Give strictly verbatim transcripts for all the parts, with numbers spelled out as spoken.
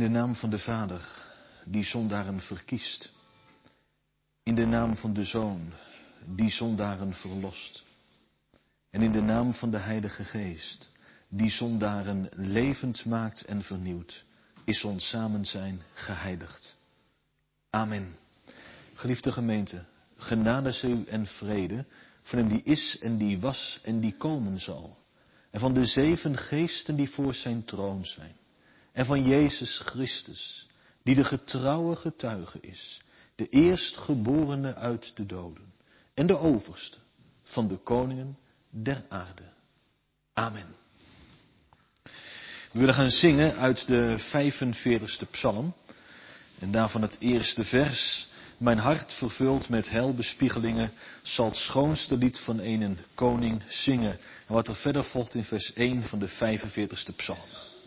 de naam van de Vader, die zondaren verkiest. In de naam van de Zoon, die zondaren verlost. En in de naam van de Heilige Geest, die zondaren levend maakt en vernieuwt, is ons samenzijn geheiligd. Amen. Geliefde gemeente, genade zij u en vrede van hem die is en die was en die komen zal. En van de zeven geesten die voor zijn troon zijn. En van Jezus Christus, die de getrouwe getuige is, de eerstgeborene uit de doden en de overste van de koningen der aarde. Amen. We willen gaan zingen uit de vijfenveertigste psalm. En daarvan het eerste vers. Mijn hart vervuld met helbespiegelingen zal het schoonste lied van een koning zingen. En wat er verder volgt in vers één van de vijfenveertigste psalm.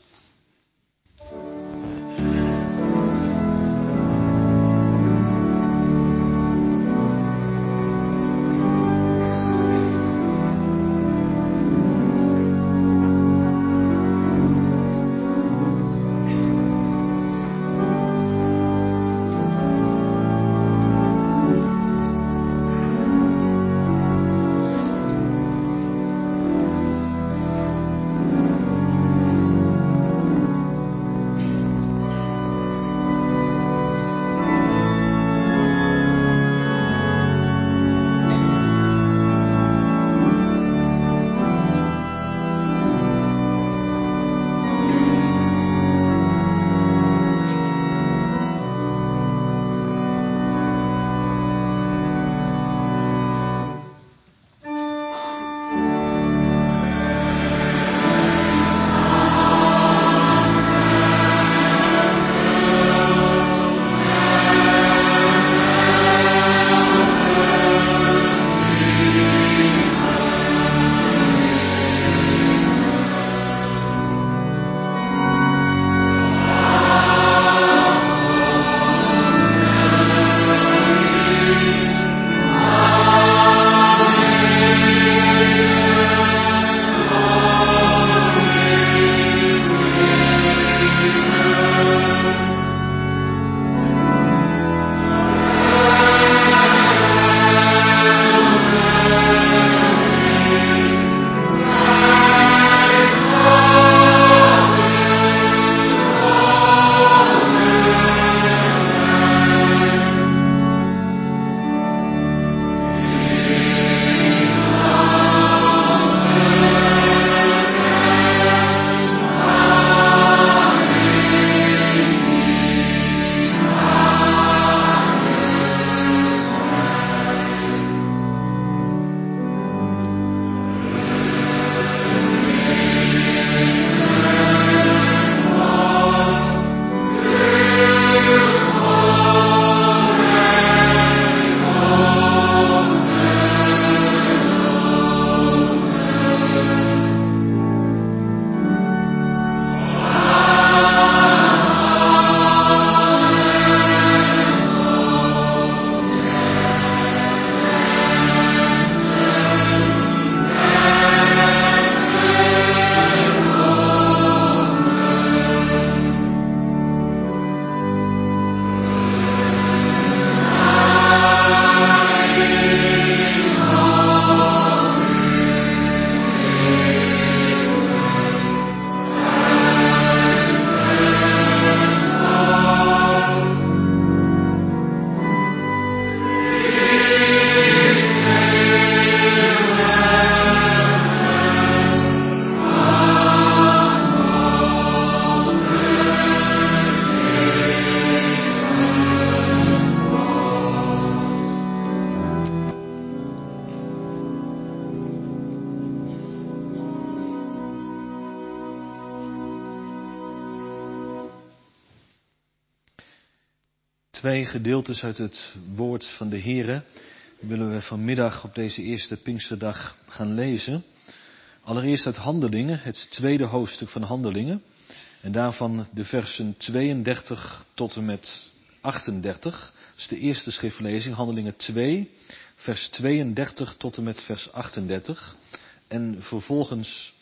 Twee gedeeltes uit het woord van de Heere willen we vanmiddag op deze eerste Pinksterdag gaan lezen. Allereerst uit Handelingen, het tweede hoofdstuk van Handelingen. En daarvan de versen tweeëndertig tot en met achtendertig. Dat is de eerste schriftlezing, Handelingen twee, vers tweeëndertig tot en met vers achtendertig. En vervolgens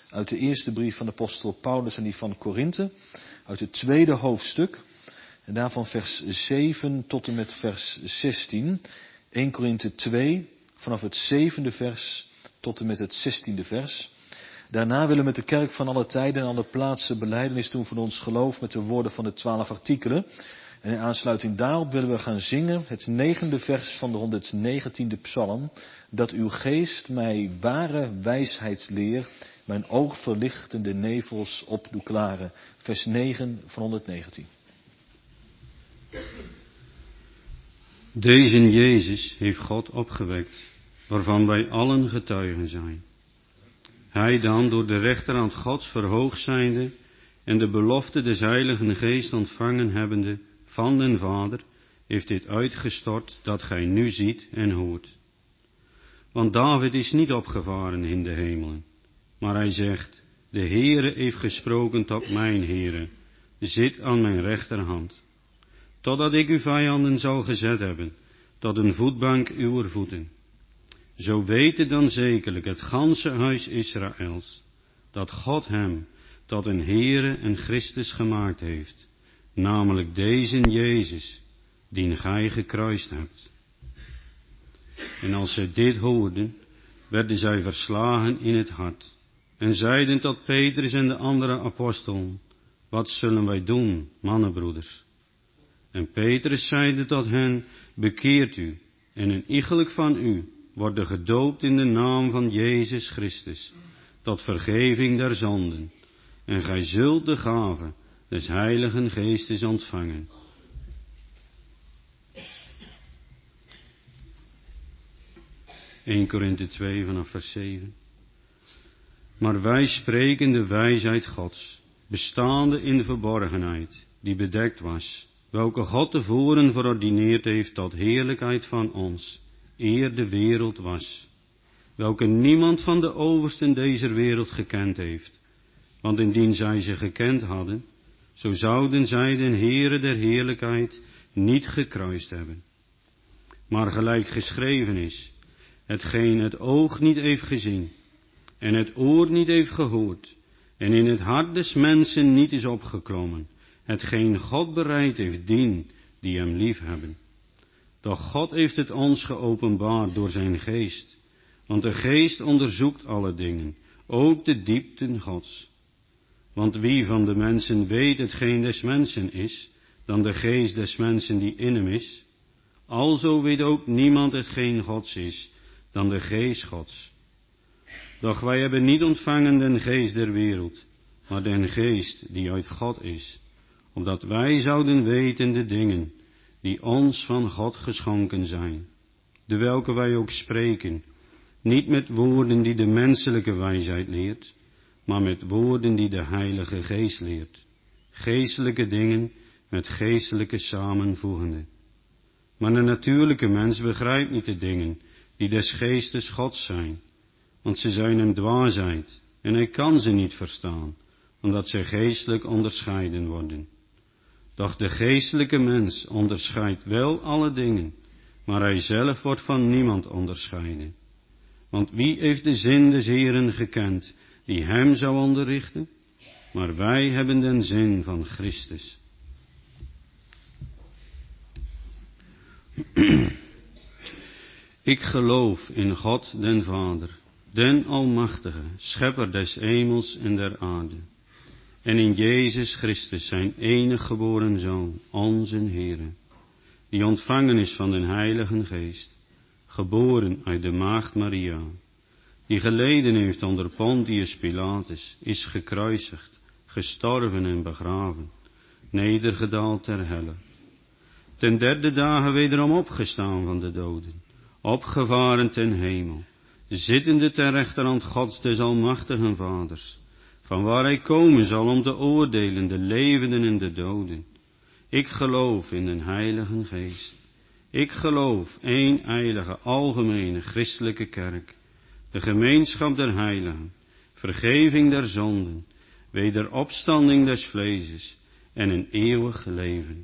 uit de eerste brief van de apostel Paulus en die van Korinthe, uit het tweede hoofdstuk, en daarvan vers zeven tot en met vers zestien. eerste Korinthe twee, vanaf het zevende vers tot en met het zestiende vers. Daarna willen we met de kerk van alle tijden en alle plaatsen belijdenis doen van ons geloof met de woorden van de twaalf artikelen. En in aansluiting daarop willen we gaan zingen het negende vers van de honderdnegentiende psalm. Dat uw geest mij ware wijsheid leer, mijn oog verlichtende nevels op doe klaren. Vers negen van honderdnegentien. Deze Jezus heeft God opgewekt, waarvan wij allen getuigen zijn. Hij dan door de rechterhand Gods verhoogd zijnde en de belofte des Heiligen Geest ontvangen hebbende van den Vader, heeft dit uitgestort dat gij nu ziet en hoort. Want David is niet opgevaren in de hemelen, maar hij zegt, de Heere heeft gesproken tot mijn Heere, zit aan mijn rechterhand, totdat ik uw vijanden zal gezet hebben, tot een voetbank uwer voeten. Zo weten dan zekerlijk het ganse huis Israëls, dat God hem tot een Heere en Christus gemaakt heeft, namelijk deze Jezus, dien gij gekruist hebt. En als zij dit hoorden, werden zij verslagen in het hart, en zeiden tot Petrus en de andere apostelen, wat zullen wij doen, mannenbroeders? En Petrus zeide tot hen, bekeert u, en een iegelijk van u worden gedoopt in de naam van Jezus Christus, tot vergeving der zonden, en gij zult de gave des Heiligen Geestes ontvangen. eerste Korinthe twee vanaf vers zeven. Maar wij spreken de wijsheid Gods, bestaande in de verborgenheid, die bedekt was, welke God tevoren verordineerd heeft tot heerlijkheid van ons, eer de wereld was, welke niemand van de oversten deze wereld gekend heeft, want indien zij ze gekend hadden, zo zouden zij den Heere der heerlijkheid niet gekruist hebben. Maar gelijk geschreven is, hetgeen het oog niet heeft gezien, en het oor niet heeft gehoord, en in het hart des mensen niet is opgeklommen, hetgeen God bereid heeft dien die hem lief hebben. Doch God heeft het ons geopenbaard door zijn geest, want de geest onderzoekt alle dingen, ook de diepten Gods. Want wie van de mensen weet hetgeen des mensen is, dan de geest des mensen die in hem is? Alzo weet ook niemand hetgeen Gods is, dan de geest Gods. Doch wij hebben niet ontvangen den geest der wereld, maar den geest die uit God is, opdat wij zouden weten de dingen die ons van God geschonken zijn, de welke wij ook spreken, niet met woorden die de menselijke wijsheid leert, maar met woorden die de Heilige Geest leert, geestelijke dingen met geestelijke samenvoegende. Maar de natuurlijke mens begrijpt niet de dingen die des geestes Gods zijn, want ze zijn hem dwaasheid, en hij kan ze niet verstaan, omdat zij geestelijk onderscheiden worden. Doch de geestelijke mens onderscheidt wel alle dingen, maar hij zelf wordt van niemand onderscheiden. Want wie heeft de zin des Heeren gekend, die hem zou onderrichten? Maar wij hebben den zin van Christus. Ik geloof in God den Vader, den Almachtige, Schepper des hemels en der aarde, en in Jezus Christus, zijn enig geboren Zoon, onze Heere, die ontvangen is van den Heiligen Geest, geboren uit de maagd Maria, die geleden heeft onder Pontius Pilatus, is gekruisigd, gestorven en begraven, nedergedaald ter helle, ten derde dagen wederom opgestaan van de doden, opgevaren ten hemel, zittende ter rechterhand Gods des Almachtigen Vaders, van waar hij komen zal om te oordelen de levenden en de doden. Ik geloof in den Heiligen Geest. Ik geloof één heilige, algemene, christelijke kerk, de gemeenschap der heiligen, vergeving der zonden, wederopstanding des vleeses en een eeuwig leven.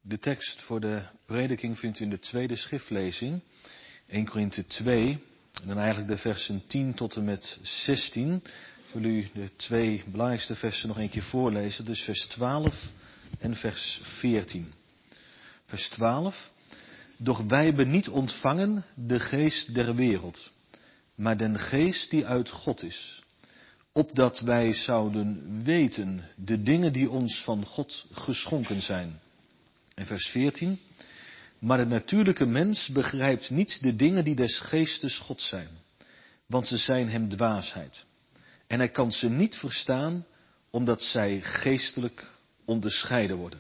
De tekst voor de prediking vindt u in de tweede schriftlezing, Eerste Korinthe twee, en dan eigenlijk de versen tien tot en met zestien. Ik wil u de twee belangrijkste versen nog een keer voorlezen, dus vers twaalf en vers veertien. Vers twaalf. Doch wij hebben niet ontvangen de geest der wereld, maar den geest die uit God is, opdat wij zouden weten de dingen die ons van God geschonken zijn. En vers veertien. Maar de natuurlijke mens begrijpt niet de dingen die des geestes God zijn, want ze zijn hem dwaasheid. En hij kan ze niet verstaan, omdat zij geestelijk onderscheiden worden.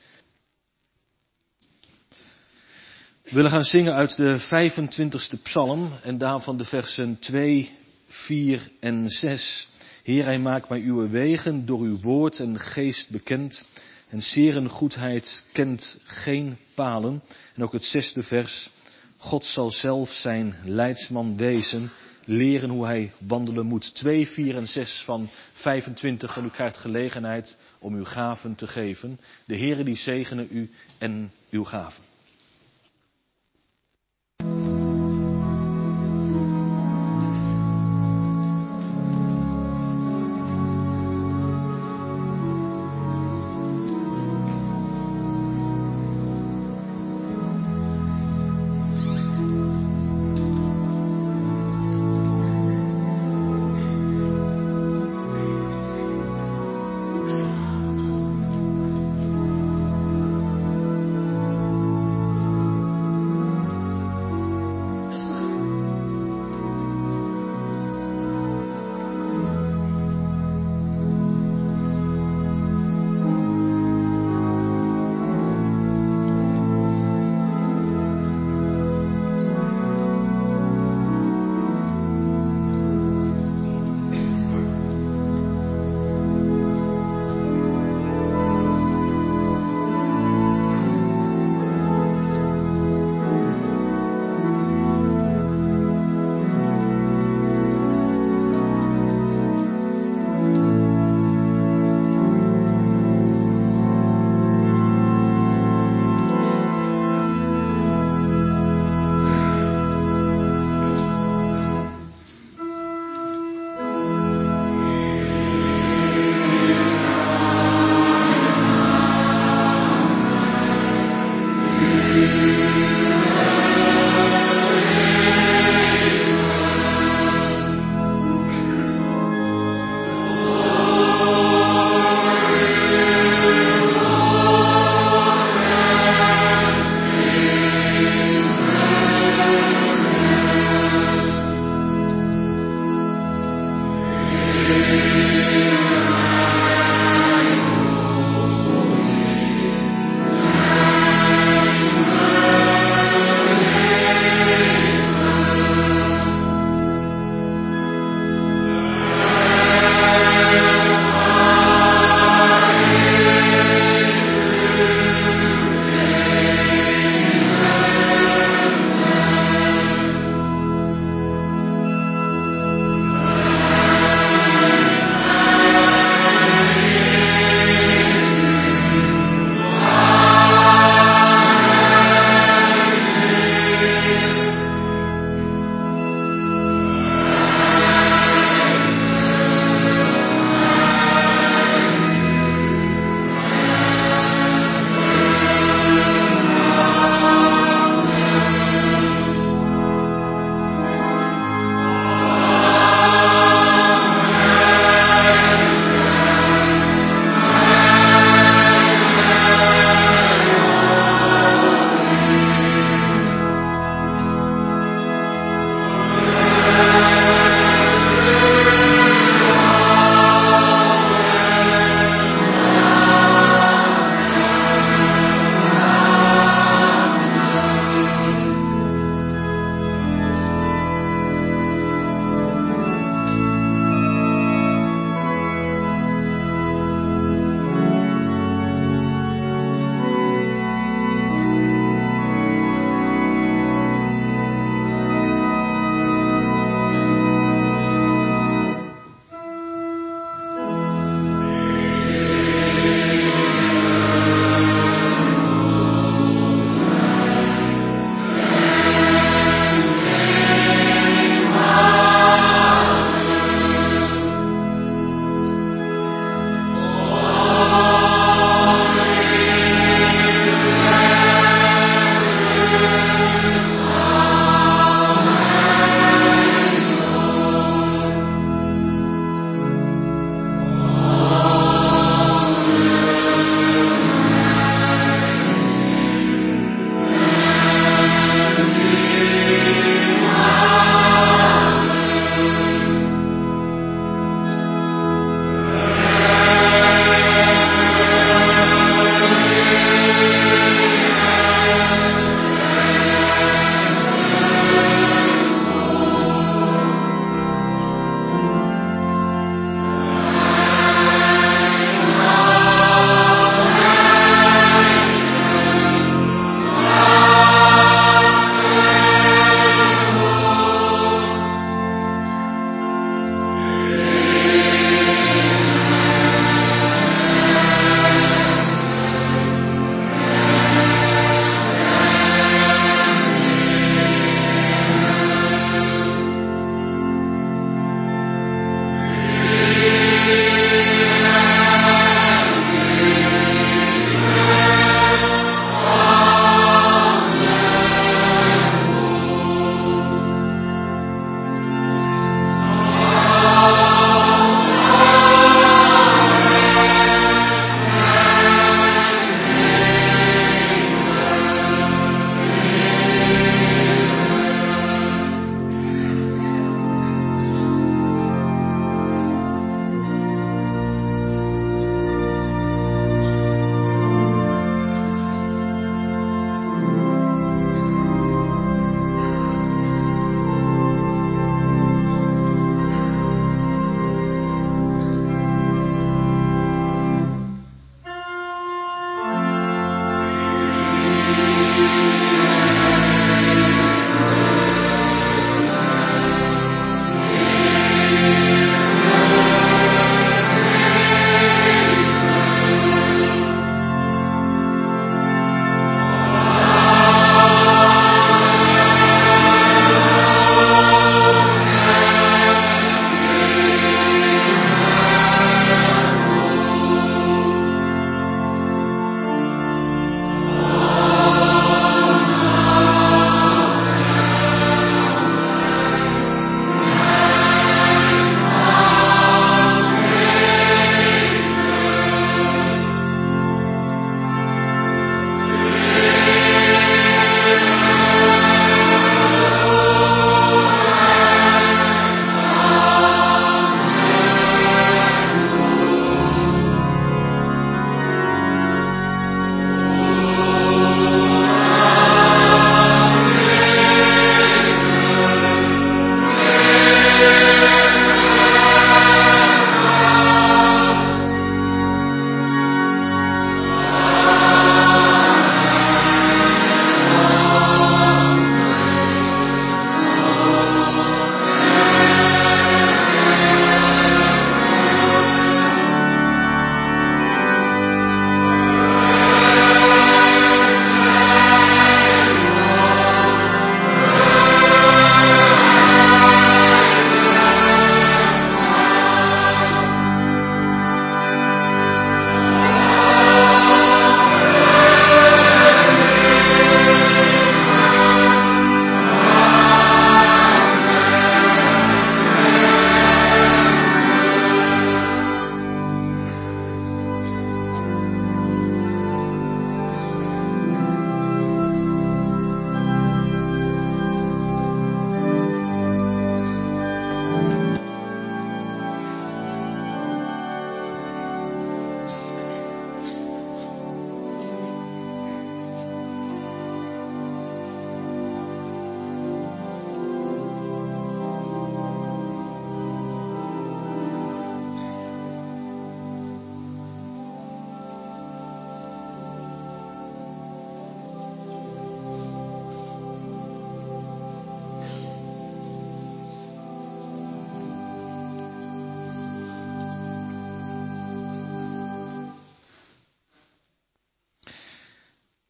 We willen gaan zingen uit de vijfentwintigste psalm en daarvan de versen twee, vier en zes. Heer, hij maakt mij uw wegen door uw woord en geest bekend. En zeren goedheid kent geen palen. En ook het zesde vers. God zal zelf zijn leidsman wezen. Leren hoe hij wandelen moet. twee, vier en zes van vijfentwintig. En u krijgt gelegenheid om uw gaven te geven. De Heere die zegene u en uw gaven.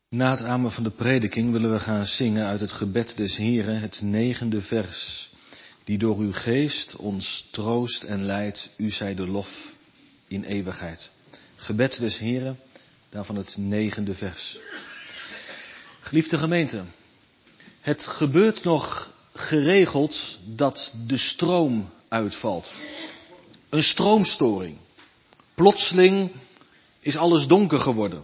Na het amen van de prediking willen we gaan zingen uit het gebed des Heren, het negende vers. Die door uw geest ons troost en leidt, u zij de lof in eeuwigheid. Gebed des Heren, daarvan het negende vers. Geliefde gemeente, het gebeurt nog geregeld dat de stroom uitvalt. Een stroomstoring. Plotseling is alles donker geworden.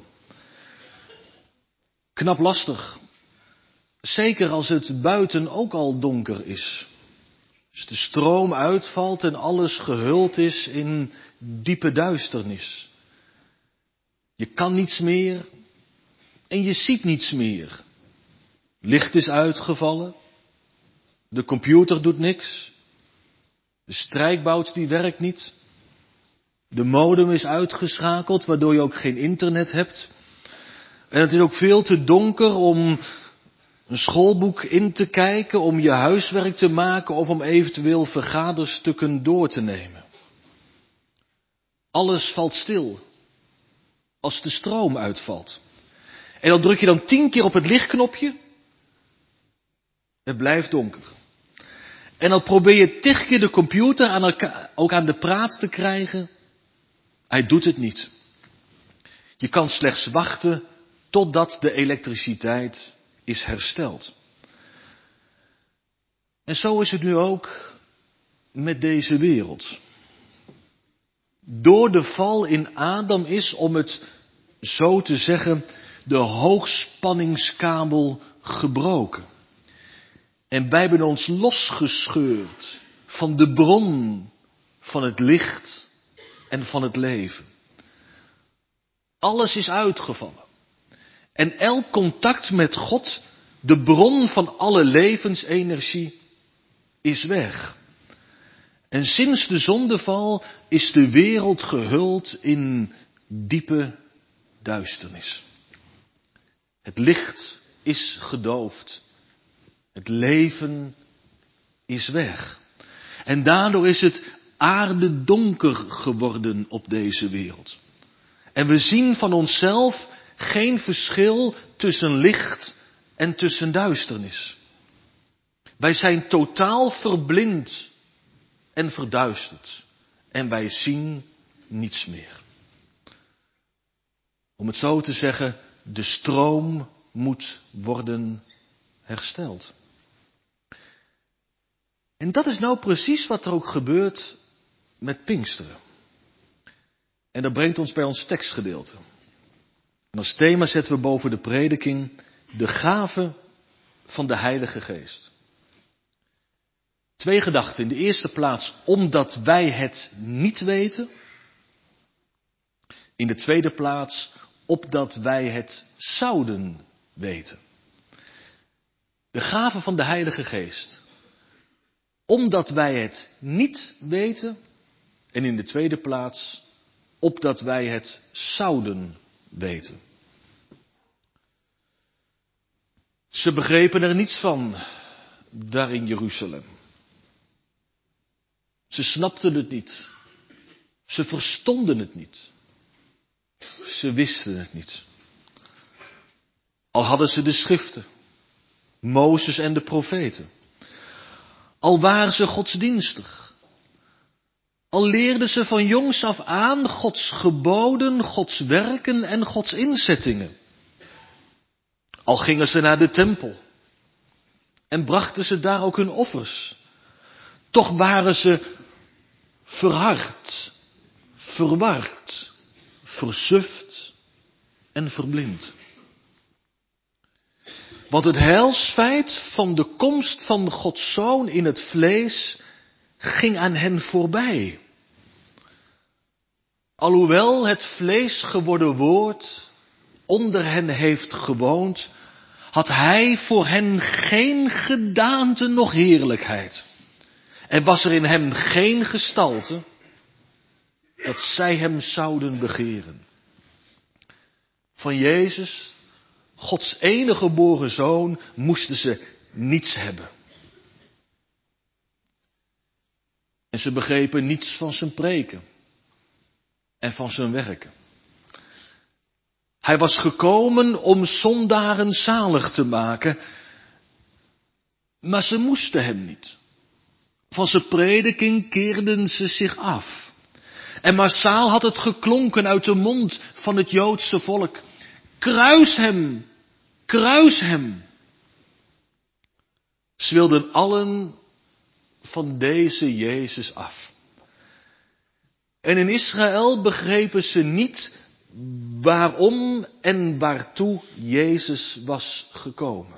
Knap lastig. Zeker als het buiten ook al donker is. Als de stroom uitvalt en alles gehuld is in diepe duisternis. Je kan niets meer en je ziet niets meer. Licht is uitgevallen. De computer doet niks. De strijkbout die werkt niet. De modem is uitgeschakeld, waardoor je ook geen internet hebt. En het is ook veel te donker om een schoolboek in te kijken, om je huiswerk te maken of om eventueel vergaderstukken door te nemen. Alles valt stil als de stroom uitvalt. En dan druk je dan tien keer op het lichtknopje. Het blijft donker. En dan probeer je tig keer de computer aan elkaar, ook aan de praat te krijgen. Hij doet het niet. Je kan slechts wachten totdat de elektriciteit is hersteld. En zo is het nu ook met deze wereld. Door de val in Adam is, om het zo te zeggen, de hoogspanningskabel gebroken. En wij hebben ons losgescheurd van de bron van het licht en van het leven. Alles is uitgevallen. En elk contact met God, de bron van alle levensenergie, is weg. En sinds de zondeval is de wereld gehuld in diepe duisternis. Het licht is gedoofd. Het leven is weg. En daardoor is het aardedonker geworden op deze wereld. En we zien van onszelf geen verschil tussen licht en tussen duisternis. Wij zijn totaal verblind en verduisterd. En wij zien niets meer. Om het zo te zeggen, de stroom moet worden hersteld. En dat is nou precies wat er ook gebeurt met Pinksteren. En dat brengt ons bij ons tekstgedeelte. En als thema zetten we boven de prediking de gave van de Heilige Geest. Twee gedachten. In de eerste plaats omdat wij het niet weten. In de tweede plaats opdat wij het zouden weten. De gave van de Heilige Geest. Omdat wij het niet weten. En in de tweede plaats opdat wij het zouden weten. Ze begrepen er niets van daar in Jeruzalem. Ze snapten het niet. Ze verstonden het niet. Ze wisten het niet. Al hadden ze de schriften, Mozes en de profeten. Al waren ze godsdienstig. Al leerden ze van jongs af aan Gods geboden, Gods werken en Gods inzettingen. Al gingen ze naar de tempel en brachten ze daar ook hun offers. Toch waren ze verhard, verward, versuft en verblind. Want het heilsfeit van de komst van Gods Zoon in het vlees ging aan hen voorbij. Alhoewel het vlees geworden woord onder hen heeft gewoond, had hij voor hen geen gedaante noch heerlijkheid. En was er in hem geen gestalte dat zij hem zouden begeren. Van Jezus, Gods enige geboren Zoon, moesten ze niets hebben. En ze begrepen niets van zijn preken en van zijn werken. Hij was gekomen om zondaren zalig te maken, maar ze moesten hem niet. Van zijn prediking keerden ze zich af. En massaal had het geklonken uit de mond van het Joodse volk: kruis hem, kruis hem. Ze wilden allen van deze Jezus af. En in Israël begrepen ze niet waarom en waartoe Jezus was gekomen.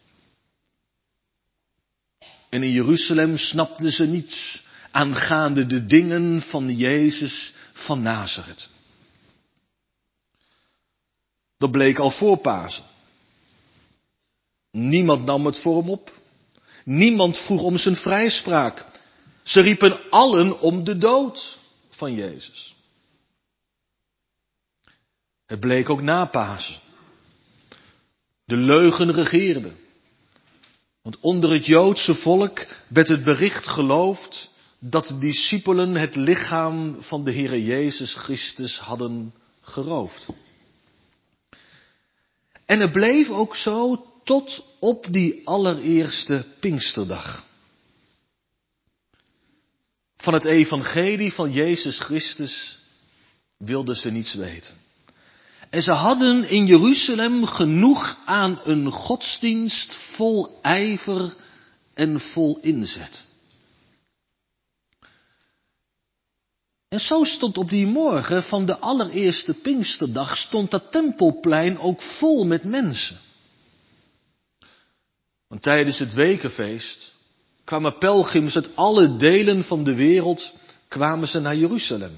En in Jeruzalem snapten ze niets aangaande de dingen van Jezus van Nazareth. Dat bleek al voor Pasen. Niemand nam het voor hem op. Niemand vroeg om zijn vrijspraak. Ze riepen allen om de dood van Jezus. Het bleek ook na Pasen. De leugen regeerde. Want onder het Joodse volk werd het bericht geloofd dat de discipelen het lichaam van de Heere Jezus Christus hadden geroofd. En het bleef ook zo tot op die allereerste Pinksterdag. Van het evangelie van Jezus Christus wilden ze niets weten. En ze hadden in Jeruzalem genoeg aan een godsdienst vol ijver en vol inzet. En zo stond op die morgen van de allereerste Pinksterdag stond dat tempelplein ook vol met mensen. Want tijdens het wekenfeest kwamen pelgrims uit alle delen van de wereld, kwamen ze naar Jeruzalem.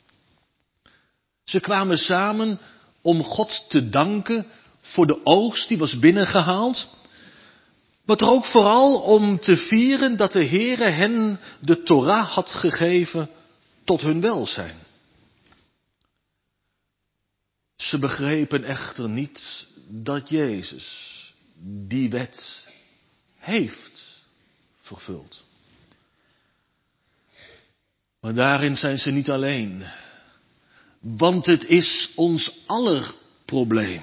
Ze kwamen samen om God te danken voor de oogst die was binnengehaald, maar er ook vooral om te vieren dat de Heere hen de Torah had gegeven tot hun welzijn. Ze begrepen echter niet dat Jezus die wet heeft vervuld. Maar daarin zijn ze niet alleen. Want het is ons aller probleem.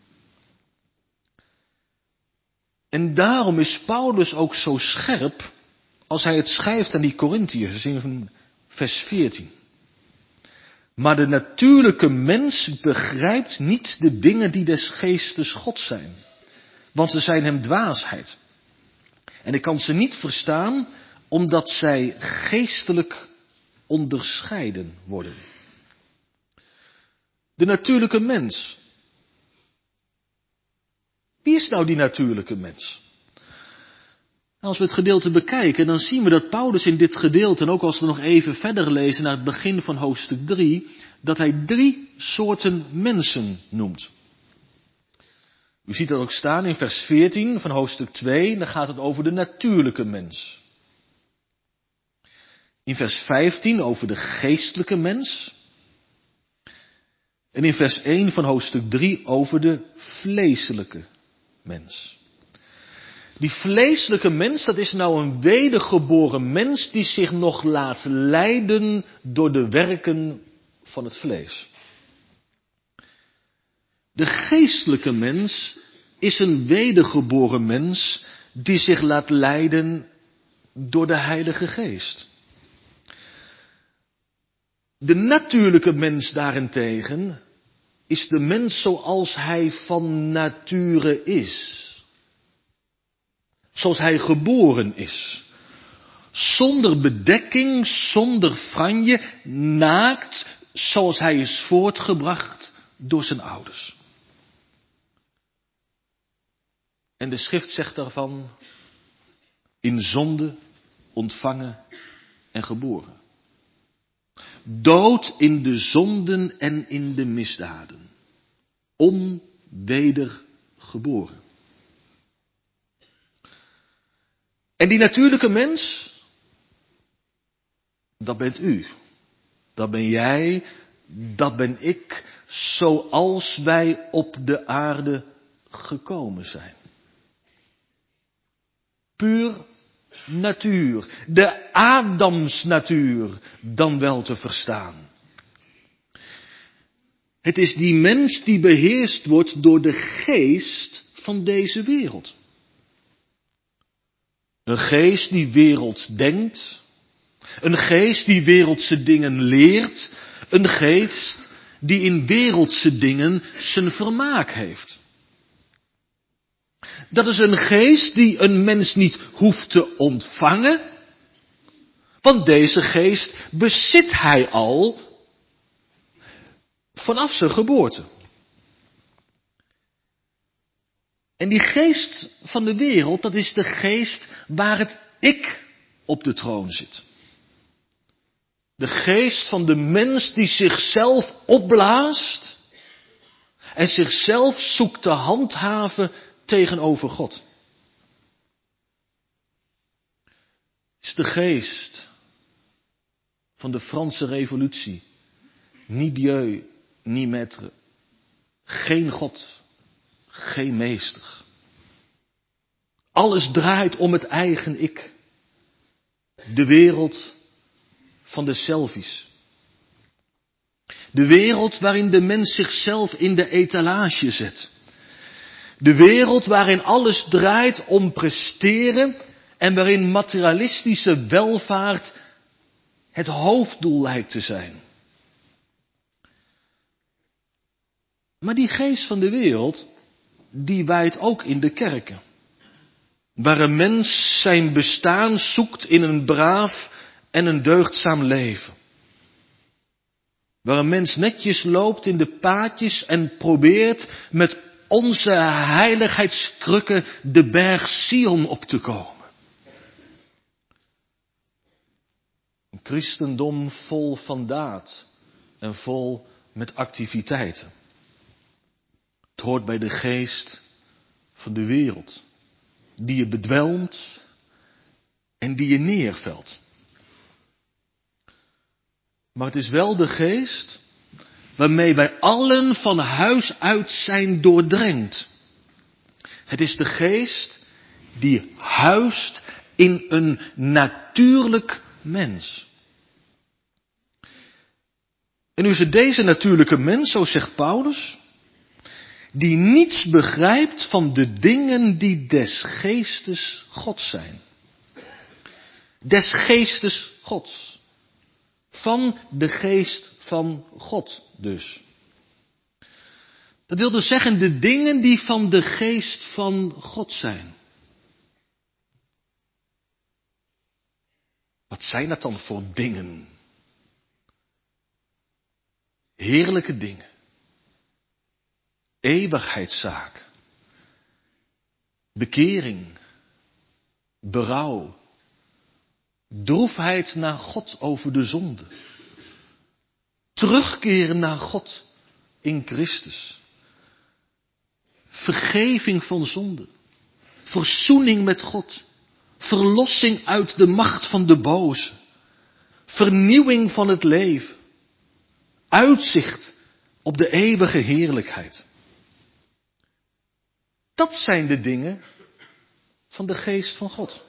En daarom is Paulus ook zo scherp als hij het schrijft aan die Korintiërs in vers veertien. Maar de natuurlijke mens begrijpt niet de dingen die des geestes God zijn. Want ze zijn hem dwaasheid. En ik kan ze niet verstaan omdat zij geestelijk onderscheiden worden. De natuurlijke mens. Wie is nou die natuurlijke mens? Als we het gedeelte bekijken, dan zien we dat Paulus in dit gedeelte, en ook als we nog even verder lezen naar het begin van hoofdstuk drie, dat hij drie soorten mensen noemt. U ziet dat ook staan in vers veertien van hoofdstuk twee, dan gaat het over de natuurlijke mens. In vers vijftien over de geestelijke mens. En in vers één van hoofdstuk drie over de vleeselijke mens. Die vleeselijke mens, dat is nou een wedergeboren mens die zich nog laat leiden door de werken van het vlees. De geestelijke mens is een wedergeboren mens die zich laat leiden door de Heilige Geest. De natuurlijke mens daarentegen is de mens zoals hij van nature is. Zoals hij geboren is. Zonder bedekking, zonder franje, naakt, zoals hij is voortgebracht door zijn ouders. En de schrift zegt daarvan, in zonde ontvangen en geboren. Dood in de zonden en in de misdaden. Onwedergeboren. En die natuurlijke mens, dat bent u. Dat ben jij, dat ben ik, zoals wij op de aarde gekomen zijn. Puur natuur, de Adamsnatuur dan wel te verstaan. Het is die mens die beheerst wordt door de geest van deze wereld. Een geest die werelds denkt. Een geest die wereldse dingen leert. Een geest die in wereldse dingen zijn vermaak heeft. Dat is een geest die een mens niet hoeft te ontvangen. Want deze geest bezit hij al vanaf zijn geboorte. En die geest van de wereld, dat is de geest waar het ik op de troon zit. De geest van de mens die zichzelf opblaast en zichzelf zoekt te handhaven tegenover God. Het is de geest van de Franse revolutie. Ni Dieu, ni maître. Geen God, geen meester. Alles draait om het eigen ik. De wereld van de selfies. De wereld waarin de mens zichzelf in de etalage zet. De wereld waarin alles draait om presteren en waarin materialistische welvaart het hoofddoel lijkt te zijn. Maar die geest van de wereld, die waait ook in de kerken. Waar een mens zijn bestaan zoekt in een braaf en een deugdzaam leven. Waar een mens netjes loopt in de paadjes en probeert met onze heiligheidskrukken de berg Sion op te komen. Een christendom vol van daad en vol met activiteiten. Het hoort bij de geest van de wereld, die je bedwelmt en die je neervelt. Maar het is wel de geest waarmee wij allen van huis uit zijn doordrenkt. Het is de geest die huist in een natuurlijk mens. En nu is het deze natuurlijke mens, zo zegt Paulus, die niets begrijpt van de dingen die des geestes Gods zijn. Des geestes Gods. Van de geest van God dus. Dat wil dus zeggen de dingen die van de geest van God zijn. Wat zijn dat dan voor dingen? Heerlijke dingen. Eeuwigheidszaak. Bekering. Berouw. Droefheid naar God over de zonde. Terugkeren naar God in Christus. Vergeving van zonde. Verzoening met God. Verlossing uit de macht van de boze. Vernieuwing van het leven. Uitzicht op de eeuwige heerlijkheid. Dat zijn de dingen van de geest van God.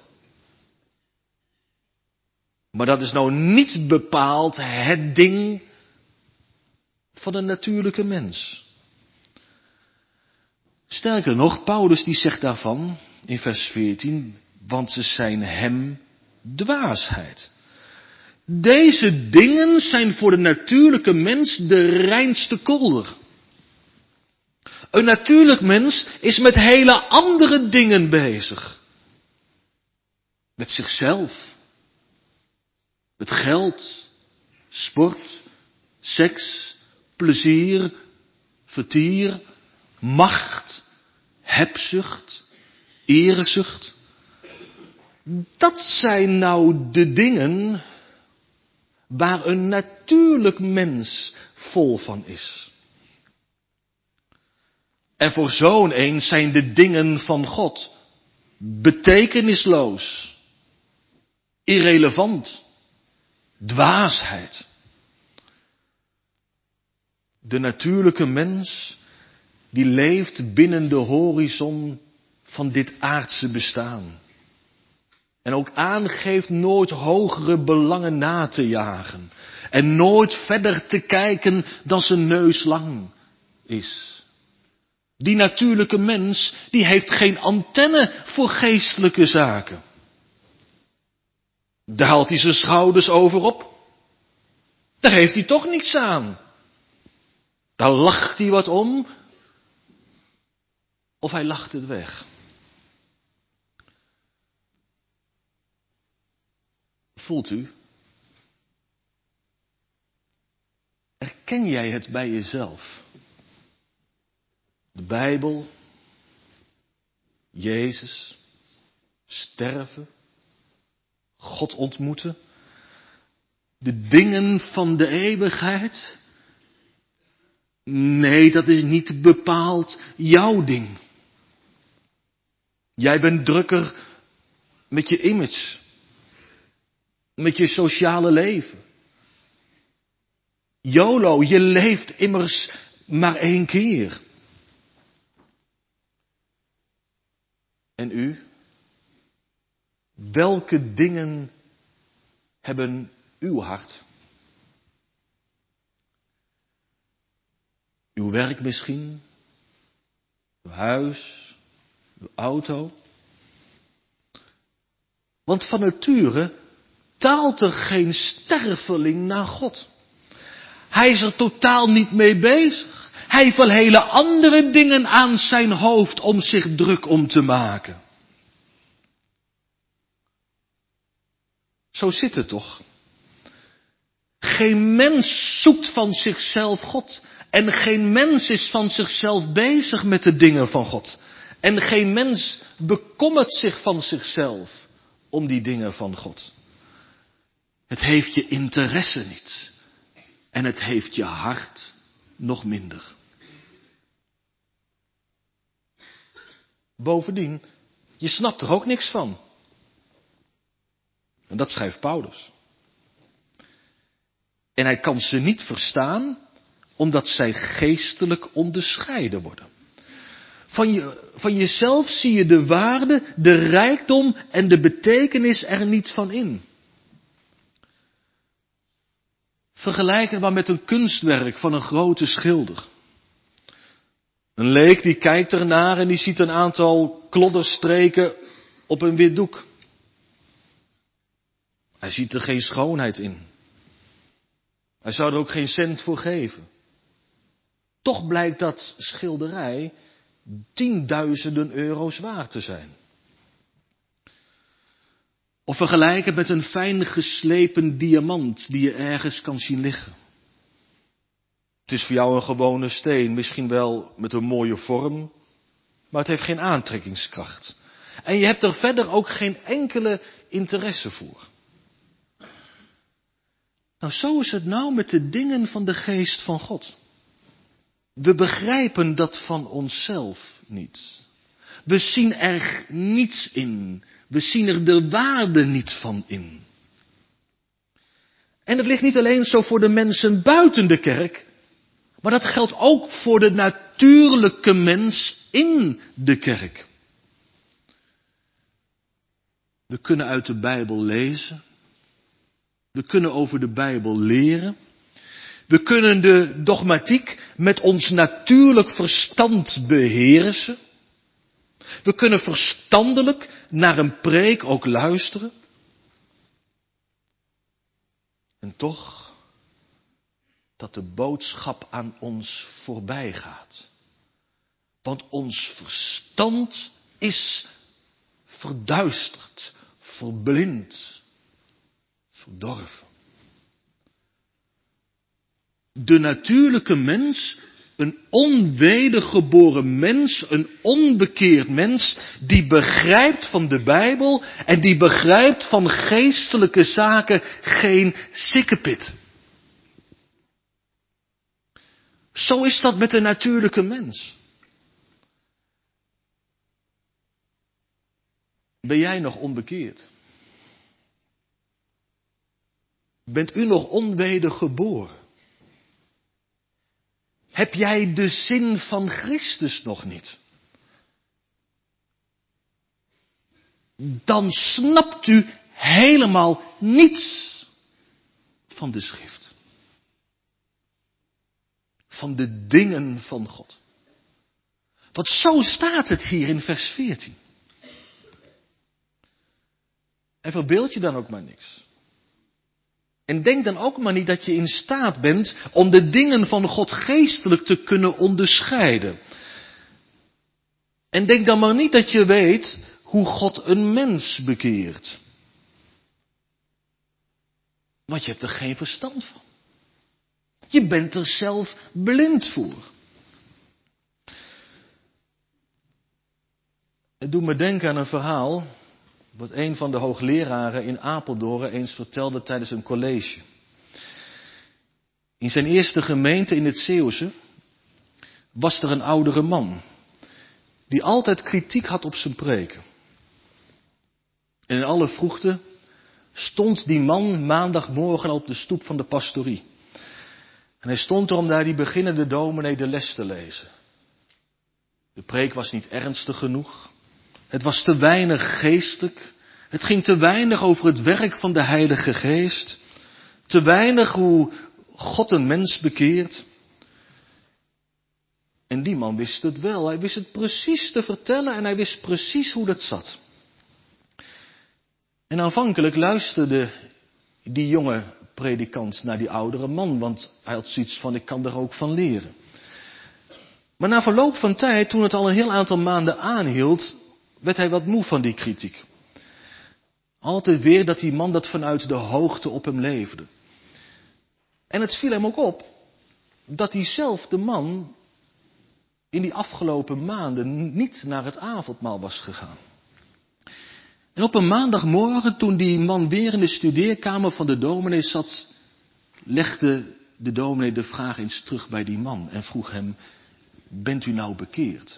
Maar dat is nou niet bepaald het ding van een natuurlijke mens. Sterker nog, Paulus die zegt daarvan in vers veertien, want ze zijn hem dwaasheid. Deze dingen zijn voor de natuurlijke mens de reinste kolder. Een natuurlijk mens is met hele andere dingen bezig. Met zichzelf. Met geld, sport, seks, plezier, vertier, macht, hebzucht, eerzucht. Dat zijn nou de dingen waar een natuurlijk mens vol van is. En voor zo'n een zijn de dingen van God betekenisloos, irrelevant, dwaasheid. De natuurlijke mens die leeft binnen de horizon van dit aardse bestaan. En ook aangeeft nooit hogere belangen na te jagen. En nooit verder te kijken dan zijn neus lang is. Die natuurlijke mens, die heeft geen antenne voor geestelijke zaken. Daar haalt hij zijn schouders over op. Daar heeft hij toch niets aan. Daar lacht hij wat om. Of hij lacht het weg. Voelt u? Herken jij het bij jezelf? De Bijbel, Jezus, sterven, God ontmoeten, de dingen van de eeuwigheid? Nee, dat is niet bepaald jouw ding. Jij bent drukker met je image, met je sociale leven. YOLO, je leeft immers maar één keer. En u? Welke dingen hebben uw hart? Uw werk misschien? Uw huis? Uw auto? Want van nature taalt er geen sterveling naar God. Hij is er totaal niet mee bezig. Hij heeft wel hele andere dingen aan zijn hoofd om zich druk om te maken. Zo zit het toch? Geen mens zoekt van zichzelf God. En geen mens is van zichzelf bezig met de dingen van God. En geen mens bekommert zich van zichzelf om die dingen van God. Het heeft je interesse niet. En het heeft je hart nog minder. Bovendien, je snapt er ook niks van. En dat schrijft Paulus. En hij kan ze niet verstaan, omdat zij geestelijk onderscheiden worden. Van, je, van jezelf zie je de waarde, de rijkdom en de betekenis er niet van in. Vergelijk het maar met een kunstwerk van een grote schilder. Een leek die kijkt ernaar en die ziet een aantal klodderstreken op een wit doek. Hij ziet er geen schoonheid in. Hij zou er ook geen cent voor geven. Toch blijkt dat schilderij tienduizenden euro's waard te zijn. Of vergelijk het met een fijn geslepen diamant die je ergens kan zien liggen. Het is voor jou een gewone steen, misschien wel met een mooie vorm, maar het heeft geen aantrekkingskracht. En je hebt er verder ook geen enkele interesse voor. Nou, zo is het nou met de dingen van de geest van God. We begrijpen dat van onszelf niet. We zien er niets in. We zien er de waarde niet van in. En het ligt niet alleen zo voor de mensen buiten de kerk, maar dat geldt ook voor de natuurlijke mens in de kerk. We kunnen uit de Bijbel lezen. We kunnen over de Bijbel leren. We kunnen de dogmatiek met ons natuurlijk verstand beheersen. We kunnen verstandelijk naar een preek ook luisteren. En toch, dat de boodschap aan ons voorbij gaat. Want ons verstand is verduisterd, verblind, verdorven. De natuurlijke mens, een onwedergeboren mens, een onbekeerd mens, die begrijpt van de Bijbel en die begrijpt van geestelijke zaken geen sikkepit. Zo is dat met de natuurlijke mens. Ben jij nog onbekeerd? Bent u nog onwedergeboren? Heb jij de zin van Christus nog niet? Dan snapt u helemaal niets van de schrift. van de dingen van God. Want zo staat het hier in vers veertien. En verbeeld je dan ook maar niks. En denk dan ook maar niet dat je in staat bent om de dingen van God geestelijk te kunnen onderscheiden. En denk dan maar niet dat je weet hoe God een mens bekeert. Want je hebt er geen verstand van. Je bent er zelf blind voor. Het doet me denken aan een verhaal wat een van de hoogleraren in Apeldoorn eens vertelde tijdens een college. In zijn eerste gemeente in het Zeeuwse was er een oudere man die altijd kritiek had op zijn preken. En in alle vroegte stond die man maandagmorgen op de stoep van de pastorie. En hij stond er om daar die beginnende dominee de les te lezen. De preek was niet ernstig genoeg. Het was te weinig geestelijk. Het ging te weinig over het werk van de Heilige Geest. Te weinig hoe God een mens bekeert. En die man wist het wel. Hij wist het precies te vertellen en hij wist precies hoe dat zat. En aanvankelijk luisterde die jonge predikant naar die oudere man, want hij had zoiets van, ik kan er ook van leren. Maar na verloop van tijd, toen het al een heel aantal maanden aanhield, werd hij wat moe van die kritiek. Altijd weer dat die man dat vanuit de hoogte op hem leverde. En het viel hem ook op dat diezelfde man in die afgelopen maanden niet naar het avondmaal was gegaan. En op een maandagmorgen, toen die man weer in de studeerkamer van de dominee zat, legde de dominee de vraag eens terug bij die man en vroeg hem, bent u nou bekeerd?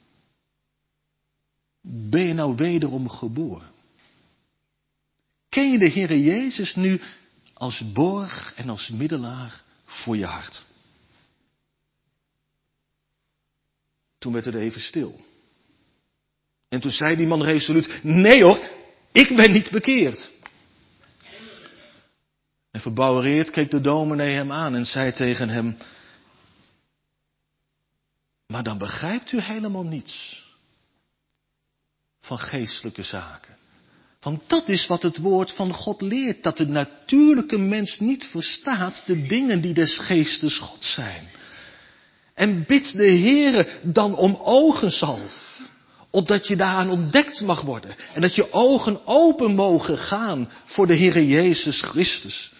Ben je nou wederom geboren? Ken je de Heere Jezus nu als borg en als middelaar voor je hart? Toen werd het even stil. En toen zei die man resoluut, nee hoor, ik ben niet bekeerd. En verbouwereerd keek de dominee hem aan en zei tegen hem, maar dan begrijpt u helemaal niets van geestelijke zaken. Want dat is wat het woord van God leert, dat de natuurlijke mens niet verstaat de dingen die des geestes God zijn. En bid de Heere dan om ogenzalf, opdat je daaraan ontdekt mag worden. En dat je ogen open mogen gaan voor de Heere Jezus Christus.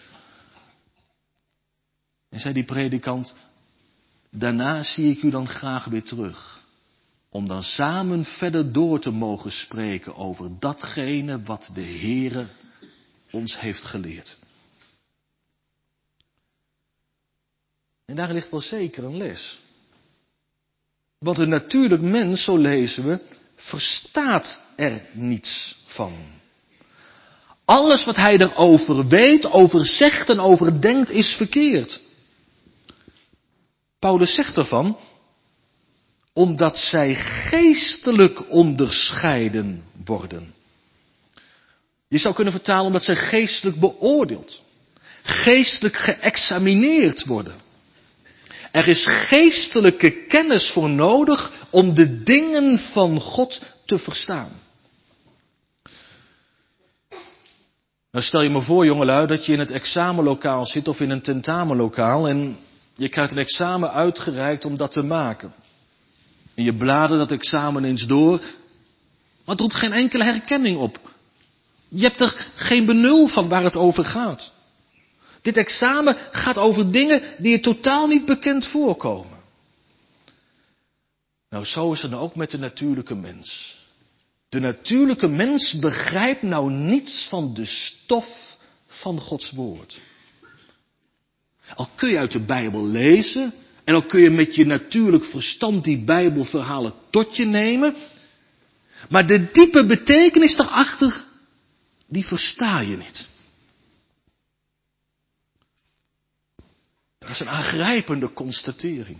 En zei die predikant, daarna zie ik u dan graag weer terug. Om dan samen verder door te mogen spreken over datgene wat de Heere ons heeft geleerd. En daar ligt wel zeker een les. Want een natuurlijk mens, zo lezen we, verstaat er niets van. Alles wat hij erover weet, over zegt en over denkt is verkeerd. Paulus zegt ervan, omdat zij geestelijk onderscheiden worden. Je zou kunnen vertalen omdat zij geestelijk beoordeeld, geestelijk geëxamineerd worden. Er is geestelijke kennis voor nodig om de dingen van God te verstaan. Nou stel je me voor, jongelui, dat je in het examenlokaal zit of in een tentamenlokaal en je krijgt een examen uitgereikt om dat te maken. En je bladert dat examen eens door, maar het roept geen enkele herkenning op. Je hebt er geen benul van waar het over gaat. Dit examen gaat over dingen die je totaal niet bekend voorkomen. Nou, zo is het nou ook met de natuurlijke mens. De natuurlijke mens begrijpt nou niets van de stof van Gods woord. Al kun je uit de Bijbel lezen en al kun je met je natuurlijk verstand die Bijbelverhalen tot je nemen, maar de diepe betekenis daarachter, die versta je niet. Dat is een aangrijpende constatering.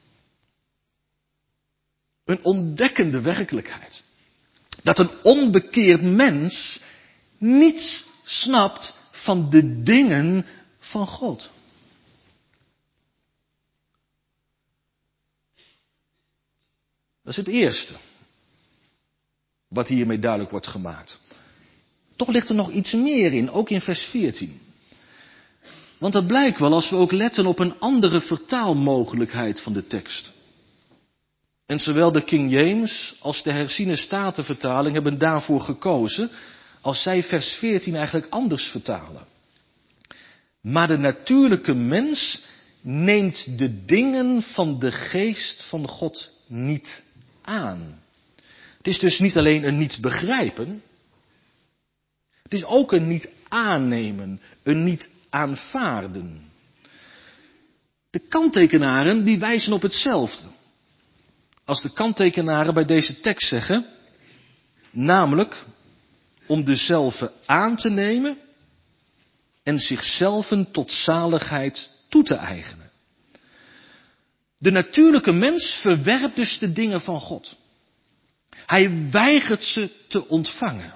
Een ontdekkende werkelijkheid. Dat een onbekeerd mens niets snapt van de dingen van God. Dat is het eerste wat hiermee duidelijk wordt gemaakt. Toch ligt er nog iets meer in, ook in vers veertien. Want dat blijkt wel als we ook letten op een andere vertaalmogelijkheid van de tekst. En zowel de King James als de herziene statenvertaling hebben daarvoor gekozen, als zij vers veertien eigenlijk anders vertalen. Maar de natuurlijke mens neemt de dingen van de geest van God niet aan. Het is dus niet alleen een niet begrijpen, het is ook een niet aannemen, een niet aanvaarden. De kanttekenaren die wijzen op hetzelfde. Als de kanttekenaren bij deze tekst zeggen, namelijk om dezelfde aan te nemen en zichzelf tot zaligheid toe te eigenen. De natuurlijke mens verwerpt dus de dingen van God. Hij weigert ze te ontvangen.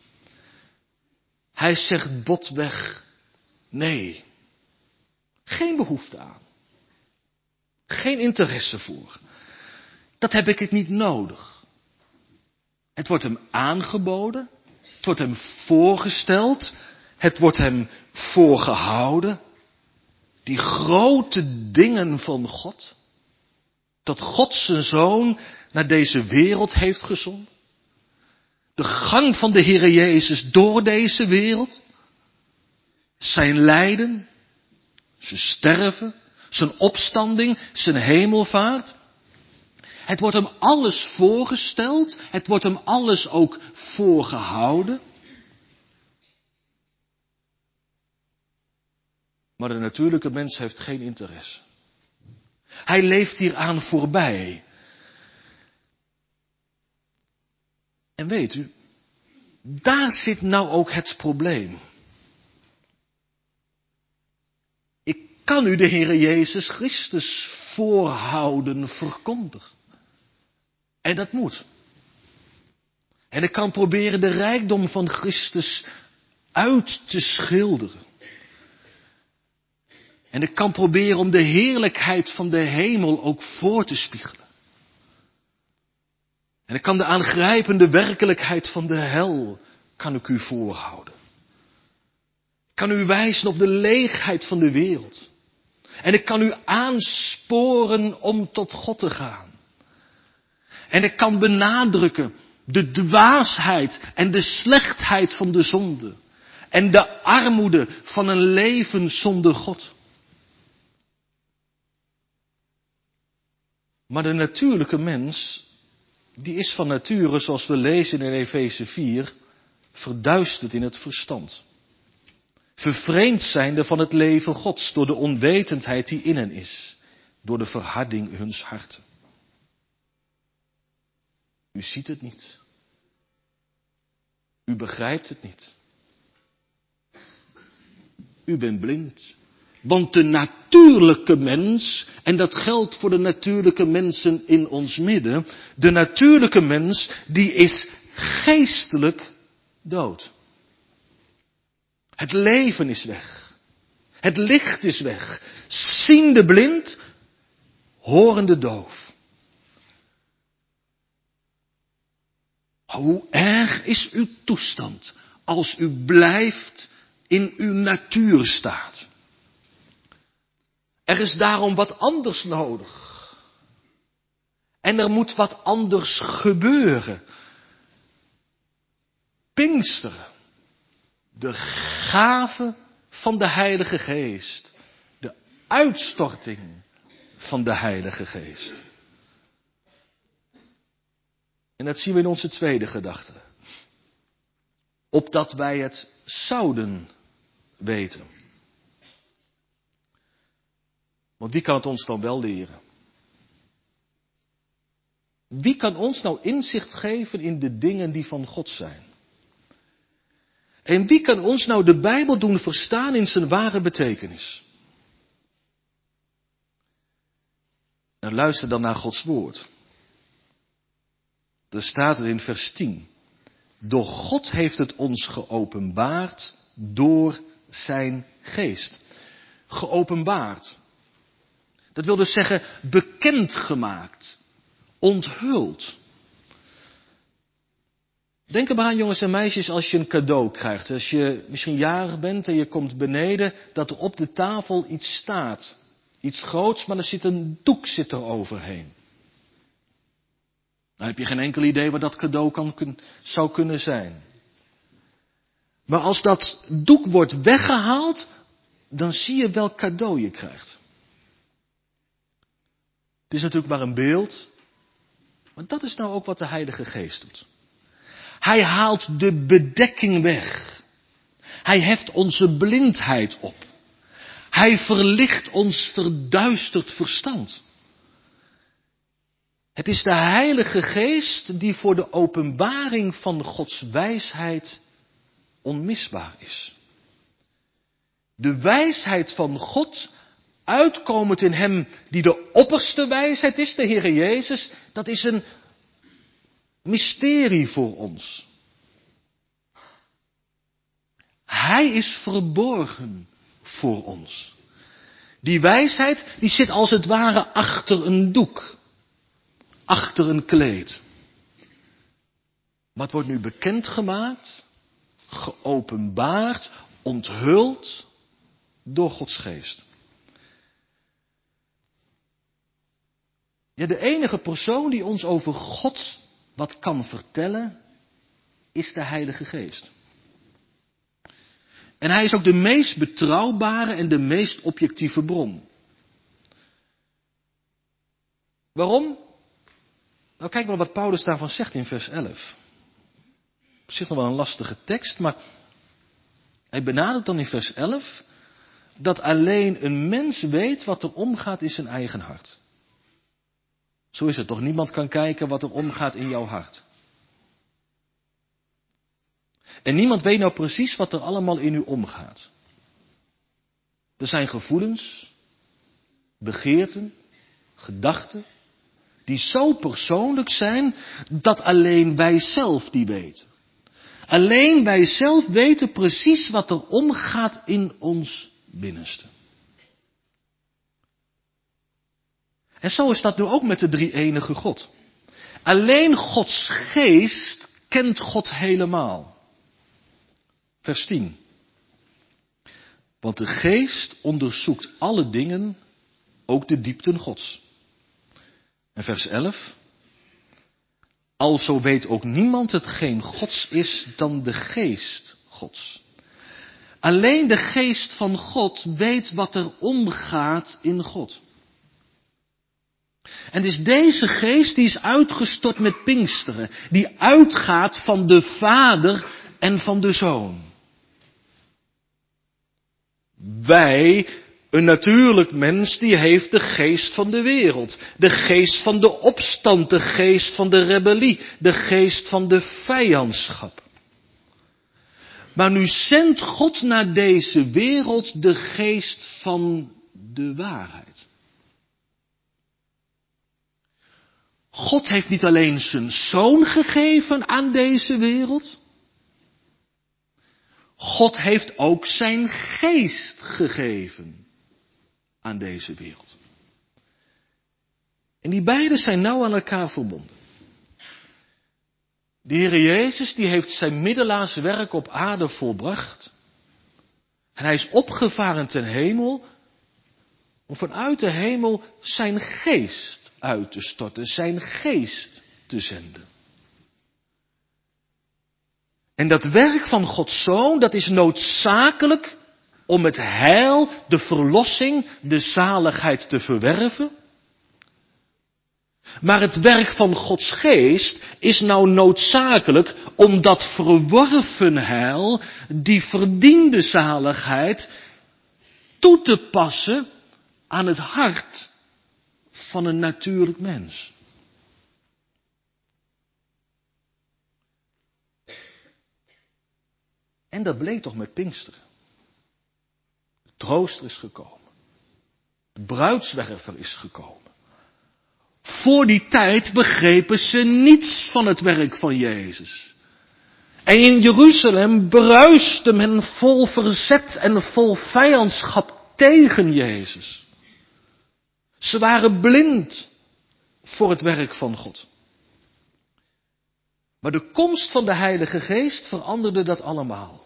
Hij zegt botweg, nee, geen behoefte aan. Geen interesse voor. Dat heb ik het niet nodig. Het wordt hem aangeboden, het wordt hem voorgesteld, het wordt hem voorgehouden. Die grote dingen van God, dat God zijn Zoon naar deze wereld heeft gezonden. De gang van de Heere Jezus door deze wereld. Zijn lijden, zijn sterven, zijn opstanding, zijn hemelvaart. Het wordt hem alles voorgesteld, het wordt hem alles ook voorgehouden. Maar de natuurlijke mens heeft geen interesse. Hij leeft hieraan voorbij. En weet u, daar zit nou ook het probleem. Ik kan u de Heere Jezus Christus voorhouden, verkondigen. En dat moet. En ik kan proberen de rijkdom van Christus uit te schilderen. En ik kan proberen om de heerlijkheid van de hemel ook voor te spiegelen. En ik kan de aangrijpende werkelijkheid van de hel, kan ik u voorhouden. Ik kan u wijzen op de leegheid van de wereld. En ik kan u aansporen om tot God te gaan. En ik kan benadrukken de dwaasheid en de slechtheid van de zonde. En de armoede van een leven zonder God. Maar de natuurlijke mens, die is van nature, zoals we lezen in Efeze vier, verduisterd in het verstand. Vervreemd zijnde van het leven Gods door de onwetendheid die in hen is, door de verharding huns harten. U ziet het niet. U begrijpt het niet. U bent blind. Want de natuurlijke mens, en dat geldt voor de natuurlijke mensen in ons midden, de natuurlijke mens, die is geestelijk dood. Het leven is weg. Het licht is weg. Ziende blind, horende doof. Hoe erg is uw toestand als u blijft in uw natuurstaat? Er is daarom wat anders nodig. En er moet wat anders gebeuren. Pinksteren. De gave van de Heilige Geest. De uitstorting van de Heilige Geest. En dat zien we in onze tweede gedachte. Opdat wij het zouden weten. Want wie kan het ons dan wel leren? Wie kan ons nou inzicht geven in de dingen die van God zijn? En wie kan ons nou de Bijbel doen verstaan in zijn ware betekenis? En luister dan naar Gods woord. Er staat er in vers tien. Doch God heeft het ons geopenbaard door zijn geest. Geopenbaard. Dat wil dus zeggen bekendgemaakt. onthuld. Denk er maar aan, jongens en meisjes, als je een cadeau krijgt. Als je misschien jarig bent en je komt beneden, dat er op de tafel iets staat. Iets groots, maar er zit een doek zit er overheen. Dan heb je geen enkel idee wat dat cadeau kan, zou kunnen zijn. Maar als dat doek wordt weggehaald, dan zie je welk cadeau je krijgt. Het is natuurlijk maar een beeld, maar dat is nou ook wat de Heilige Geest doet. Hij haalt de bedekking weg. Hij heft onze blindheid op. Hij verlicht ons verduisterd verstand. Het is de Heilige Geest die voor de openbaring van Gods wijsheid onmisbaar is. De wijsheid van God, uitkomend in Hem die de opperste wijsheid is, de Heere Jezus, dat is een mysterie voor ons. Hij is verborgen voor ons. Die wijsheid, die zit als het ware achter een doek. Achter een kleed. Maar het wordt nu bekendgemaakt, geopenbaard, onthuld door Gods Geest. Ja, de enige persoon die ons over God wat kan vertellen, is de Heilige Geest. En hij is ook de meest betrouwbare en de meest objectieve bron. Waarom? Nou, kijk maar wat Paulus daarvan zegt in vers elf. Op zich nog wel een lastige tekst, maar hij benadrukt dan in vers elf dat alleen een mens weet wat er omgaat in zijn eigen hart. Zo is het toch? Niemand kan kijken wat er omgaat in jouw hart. En niemand weet nou precies wat er allemaal in u omgaat. Er zijn gevoelens, begeerten, gedachten, die zo persoonlijk zijn dat alleen wij zelf die weten. Alleen wij zelf weten precies wat er omgaat in ons binnenste. En zo is dat nu ook met de drie-enige God. Alleen Gods Geest kent God helemaal. Vers tien. Want de Geest onderzoekt alle dingen, ook de diepten Gods. En vers elf. Alzo weet ook niemand hetgeen Gods is dan de Geest Gods. Alleen de Geest van God weet wat er omgaat in God. En het is deze Geest die is uitgestort met Pinksteren. Die uitgaat van de Vader en van de Zoon. Wij, een natuurlijk mens, die heeft de geest van de wereld. De geest van de opstand, de geest van de rebellie, de geest van de vijandschap. Maar nu zendt God naar deze wereld de geest van de waarheid. God heeft niet alleen zijn Zoon gegeven aan deze wereld. God heeft ook zijn geest gegeven aan deze wereld. En die beiden zijn nauw aan elkaar verbonden. De Heere Jezus die heeft zijn middelaarswerk op aarde volbracht. En hij is opgevaren ten hemel om vanuit de hemel zijn geest uit te storten, zijn geest te zenden. En dat werk van Gods Zoon, dat is noodzakelijk om het heil, de verlossing, de zaligheid te verwerven. Maar het werk van Gods Geest is nou noodzakelijk om dat verworven heil, die verdiende zaligheid, toe te passen aan het hart van een natuurlijk mens. En dat bleek toch met Pinksteren. De trooster is gekomen. De bruidswerver is gekomen. Voor die tijd begrepen ze niets van het werk van Jezus. En in Jeruzalem bruiste men vol verzet en vol vijandschap tegen Jezus. Ze waren blind voor het werk van God. Maar de komst van de Heilige Geest veranderde dat allemaal.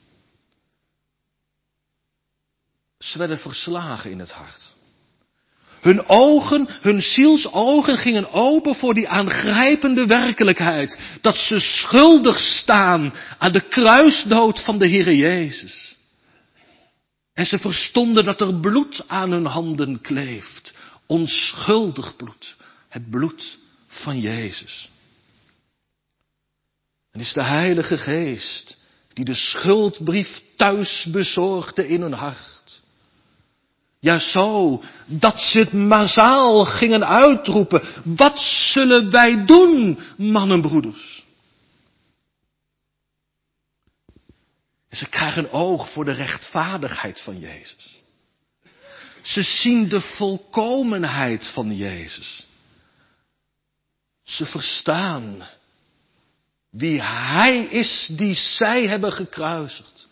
Ze werden verslagen in het hart. Hun ogen, hun zielsogen gingen open voor die aangrijpende werkelijkheid. Dat ze schuldig staan aan de kruisdood van de Heere Jezus. En ze verstonden dat er bloed aan hun handen kleeft. Onschuldig bloed. Het bloed van Jezus. En is de Heilige Geest die de schuldbrief thuis bezorgde in hun hart. Ja, zo, dat ze het massaal gingen uitroepen. Wat zullen wij doen, mannenbroeders? En ze krijgen oog voor de rechtvaardigheid van Jezus. Ze zien de volkomenheid van Jezus. Ze verstaan wie Hij is die zij hebben gekruisigd.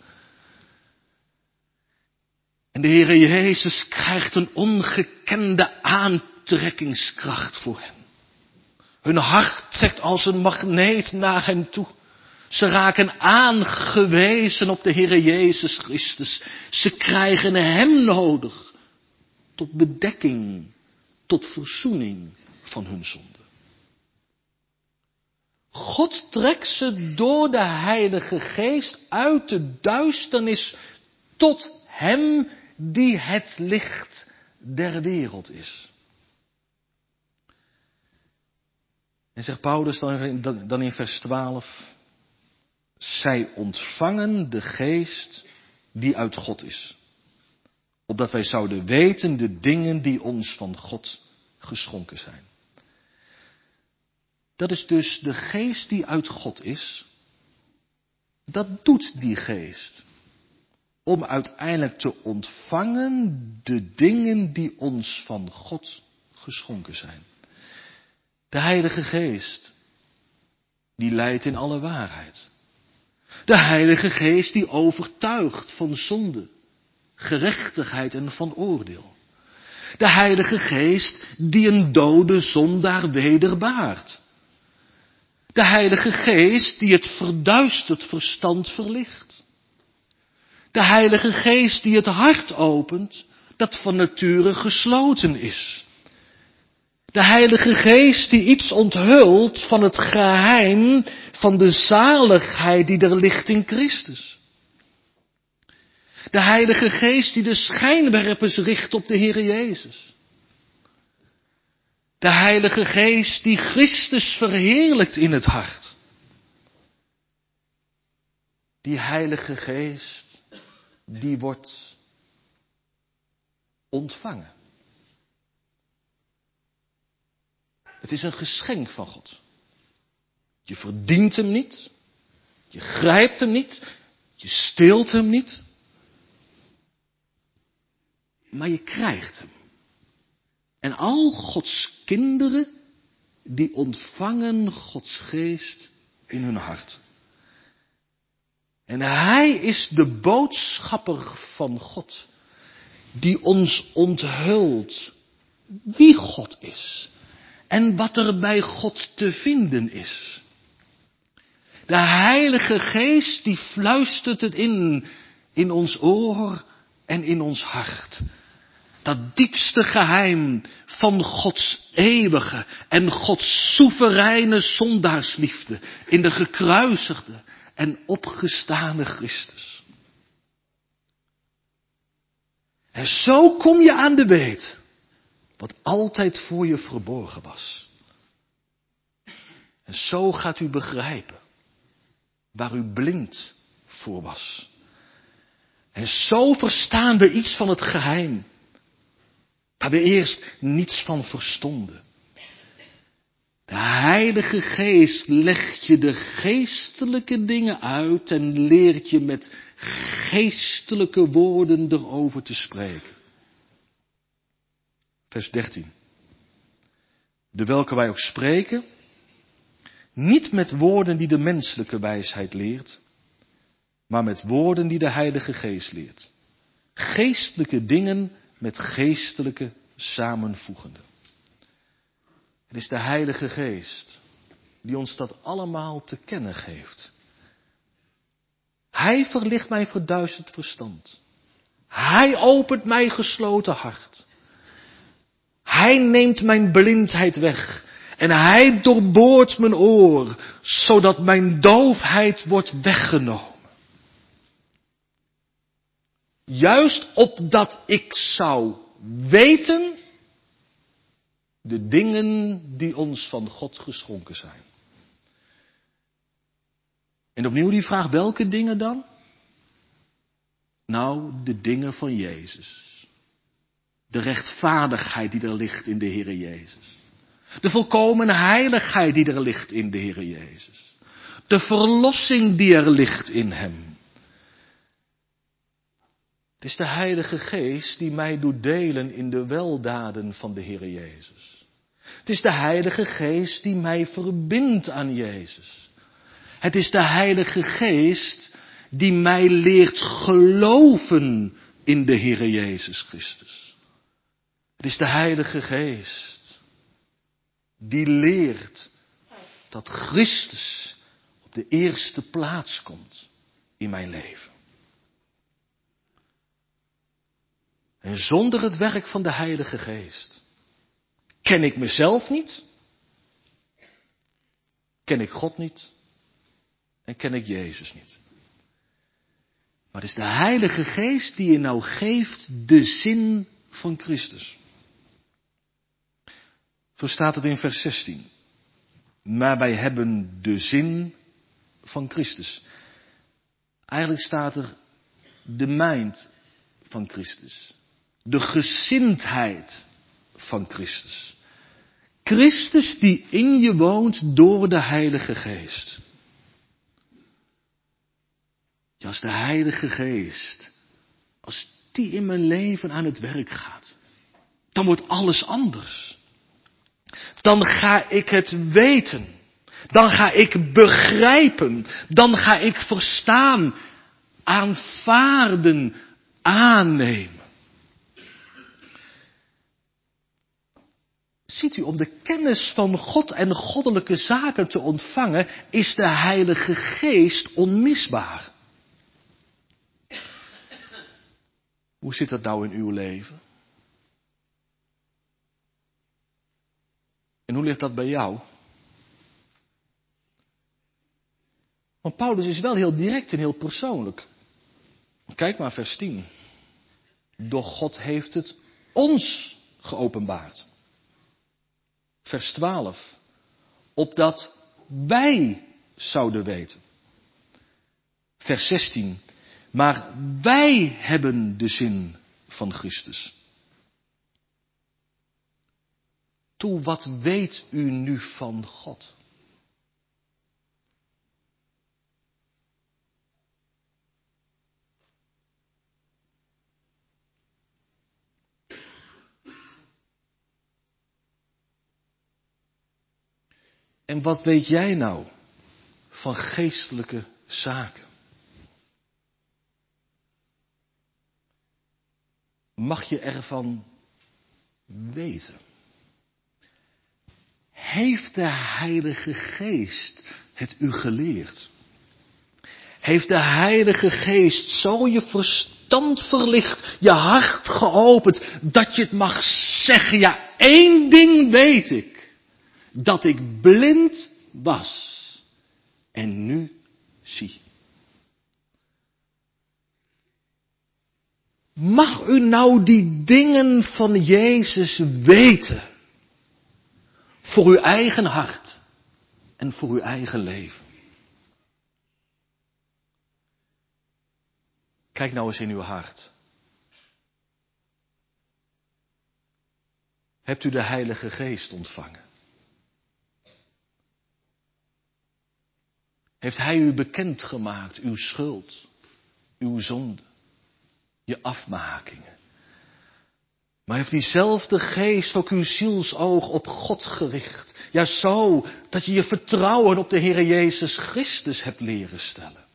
En de Heere Jezus krijgt een ongekende aantrekkingskracht voor hen. Hun hart trekt als een magneet naar hen toe. Ze raken aangewezen op de Heere Jezus Christus. Ze krijgen Hem nodig tot bedekking, tot verzoening van hun zonde. God trekt ze door de Heilige Geest uit de duisternis tot Hem die het licht der wereld is. En zegt Paulus dan in vers twaalf, zij ontvangen de Geest die uit God is, opdat wij zouden weten de dingen die ons van God geschonken zijn. Dat is dus de Geest die uit God is. Dat doet die Geest. Om uiteindelijk te ontvangen de dingen die ons van God geschonken zijn. De Heilige Geest, die leidt in alle waarheid. De Heilige Geest die overtuigt van zonde, gerechtigheid en van oordeel. De Heilige Geest die een dode zondaar wederbaart. De Heilige Geest die het verduisterd verstand verlicht. De Heilige Geest die het hart opent, dat van nature gesloten is. De Heilige Geest die iets onthult van het geheim van de zaligheid die er ligt in Christus. De Heilige Geest die de schijnwerpers richt op de Heere Jezus. De Heilige Geest die Christus verheerlijkt in het hart. Die Heilige Geest die wordt ontvangen. Het is een geschenk van God. Je verdient hem niet. Je grijpt hem niet. Je steelt hem niet. Maar je krijgt hem. En al Gods kinderen, die ontvangen Gods geest in hun hart. En Hij is de boodschapper van God, die ons onthult wie God is en wat er bij God te vinden is. De Heilige Geest die fluistert het in, in ons oor en in ons hart. Dat diepste geheim van Gods eeuwige en Gods soevereine zondaarsliefde in de gekruisigde en opgestane Christus. En zo kom je aan de weet wat altijd voor je verborgen was. En zo gaat u begrijpen waar u blind voor was. En zo verstaan we iets van het geheim waar we eerst niets van verstonden. De Heilige Geest legt je de geestelijke dingen uit en leert je met geestelijke woorden erover te spreken. Vers dertien. De welke wij ook spreken, niet met woorden die de menselijke wijsheid leert, maar met woorden die de Heilige Geest leert. Geestelijke dingen met geestelijke samenvoegende. Het is de Heilige Geest die ons dat allemaal te kennen geeft. Hij verlicht mijn verduisterd verstand. Hij opent mijn gesloten hart. Hij neemt mijn blindheid weg. En hij doorboort mijn oor, zodat mijn doofheid wordt weggenomen. Juist opdat ik zou weten de dingen die ons van God geschonken zijn. En opnieuw die vraag, welke dingen dan? Nou, de dingen van Jezus. De rechtvaardigheid die er ligt in de Heere Jezus. De volkomen heiligheid die er ligt in de Heere Jezus. De verlossing die er ligt in Hem. Het is de Heilige Geest die mij doet delen in de weldaden van de Heere Jezus. Het is de Heilige Geest die mij verbindt aan Jezus. Het is de Heilige Geest die mij leert geloven in de Heere Jezus Christus. Het is de Heilige Geest die leert dat Christus op de eerste plaats komt in mijn leven. En zonder het werk van de Heilige Geest ken ik mezelf niet, ken ik God niet en ken ik Jezus niet. Maar het is de Heilige Geest die je nou geeft de zin van Christus. Zo staat het in vers zestien. Maar wij hebben de zin van Christus. Eigenlijk staat er de mind van Christus. De gezindheid van Christus. Christus die in je woont door de Heilige Geest. Ja, als de Heilige Geest, als die in mijn leven aan het werk gaat, dan wordt alles anders. Dan ga ik het weten. Dan ga ik begrijpen. Dan ga ik verstaan, aanvaarden, aannemen. Ziet u, om de kennis van God en goddelijke zaken te ontvangen, is de Heilige Geest onmisbaar. Hoe zit dat nou in uw leven? En hoe ligt dat bij jou? Want Paulus is wel heel direct en heel persoonlijk. Kijk maar vers tien. Doch God heeft het ons geopenbaard. Vers twaalf. Opdat wij zouden weten. Vers zestien. Maar wij hebben de zin van Christus. Toe, wat weet u nu van God? En wat weet jij nou van geestelijke zaken? Mag je ervan weten? Heeft de Heilige Geest het u geleerd? Heeft de Heilige Geest zo je verstand verlicht, je hart geopend, dat je het mag zeggen, ja, één ding weet ik, dat ik blind was en nu zie. Mag u nou die dingen van Jezus weten? Voor uw eigen hart en voor uw eigen leven. Kijk nou eens in uw hart. Hebt u de Heilige Geest ontvangen? Heeft Hij u bekendgemaakt, uw schuld, uw zonde, je afmakingen? Maar heeft diezelfde Geest ook uw zielsoog op God gericht? Ja, zo dat je je vertrouwen op de Heere Jezus Christus hebt leren stellen.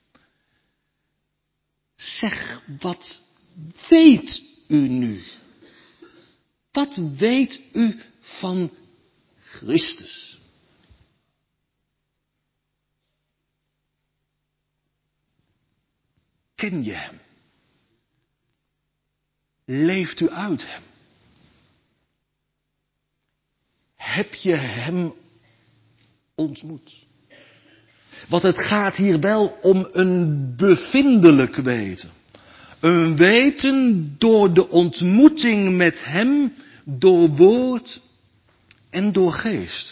Zeg, wat weet u nu? Wat weet u van Christus. Ken je hem? Leeft u uit hem? Heb je hem ontmoet? Want het gaat hier wel om een bevindelijk weten. Een weten door de ontmoeting met hem, door woord en door geest.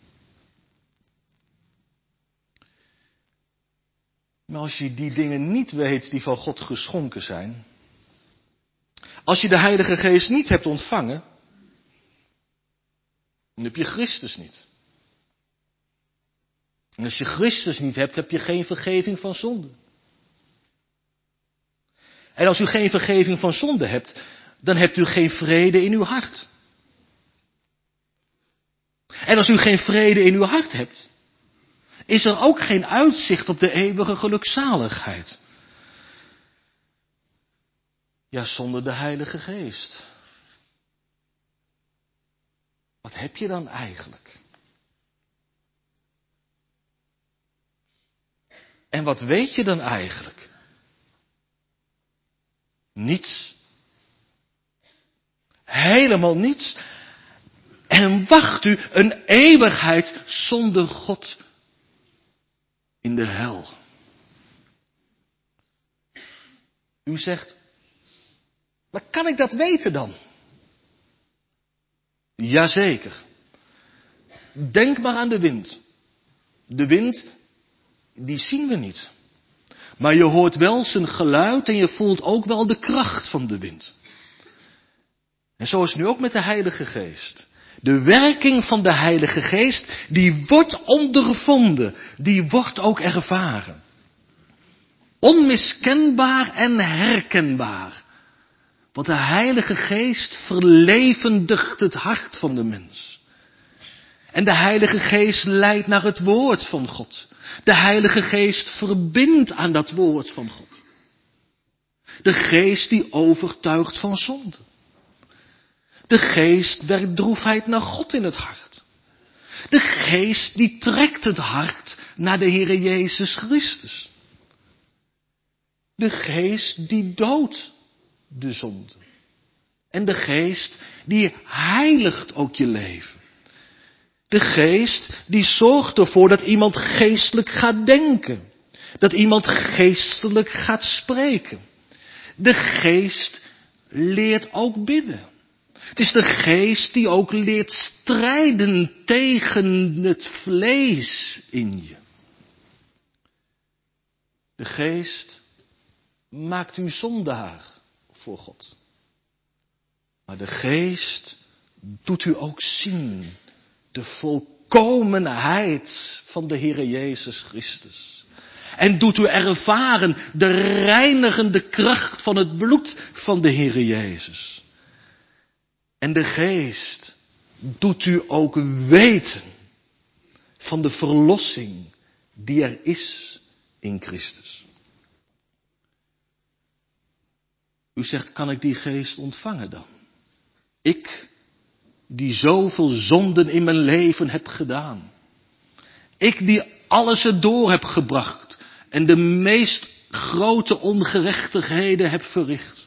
Maar als je die dingen niet weet die van God geschonken zijn, als je de Heilige Geest niet hebt ontvangen, dan heb je Christus niet. En als je Christus niet hebt, heb je geen vergeving van zonde. En als u geen vergeving van zonde hebt, dan hebt u geen vrede in uw hart. En als u geen vrede in uw hart hebt, is er ook geen uitzicht op de eeuwige gelukzaligheid. Ja, zonder de Heilige Geest. Wat heb je dan eigenlijk? En wat weet je dan eigenlijk? Niets. Helemaal niets. En wacht u een eeuwigheid zonder God in de hel. U zegt, maar kan ik dat weten dan? Jazeker. Denk maar aan de wind. De wind, die zien we niet. Maar je hoort wel zijn geluid en je voelt ook wel de kracht van de wind. En zo is het nu ook met de Heilige Geest. De werking van de Heilige Geest, die wordt ondervonden. Die wordt ook ervaren. Onmiskenbaar en herkenbaar. Want de Heilige Geest verlevendigt het hart van de mens. En de Heilige Geest leidt naar het woord van God. De Heilige Geest verbindt aan dat woord van God. De Geest die overtuigt van zonde. De Geest werkt droefheid naar God in het hart. De Geest die trekt het hart naar de Heere Jezus Christus. De Geest die doodt de zonde. En de Geest die heiligt ook je leven. De Geest die zorgt ervoor dat iemand geestelijk gaat denken. Dat iemand geestelijk gaat spreken. De Geest leert ook bidden. Het is de Geest die ook leert strijden tegen het vlees in je. De Geest maakt u zondaar voor God. Maar de Geest doet u ook zien de volkomenheid van de Heere Jezus Christus. En doet u ervaren de reinigende kracht van het bloed van de Heere Jezus. En de Geest doet u ook weten van de verlossing die er is in Christus. U zegt, kan ik die Geest ontvangen dan? Ik, die zoveel zonden in mijn leven heb gedaan. Ik die alles erdoor heb gebracht en de meest grote ongerechtigheden heb verricht.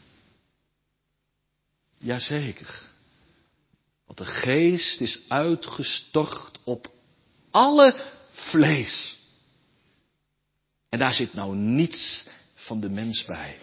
Jazeker, want de Geest is uitgestort op alle vlees. En daar zit nou niets van de mens bij.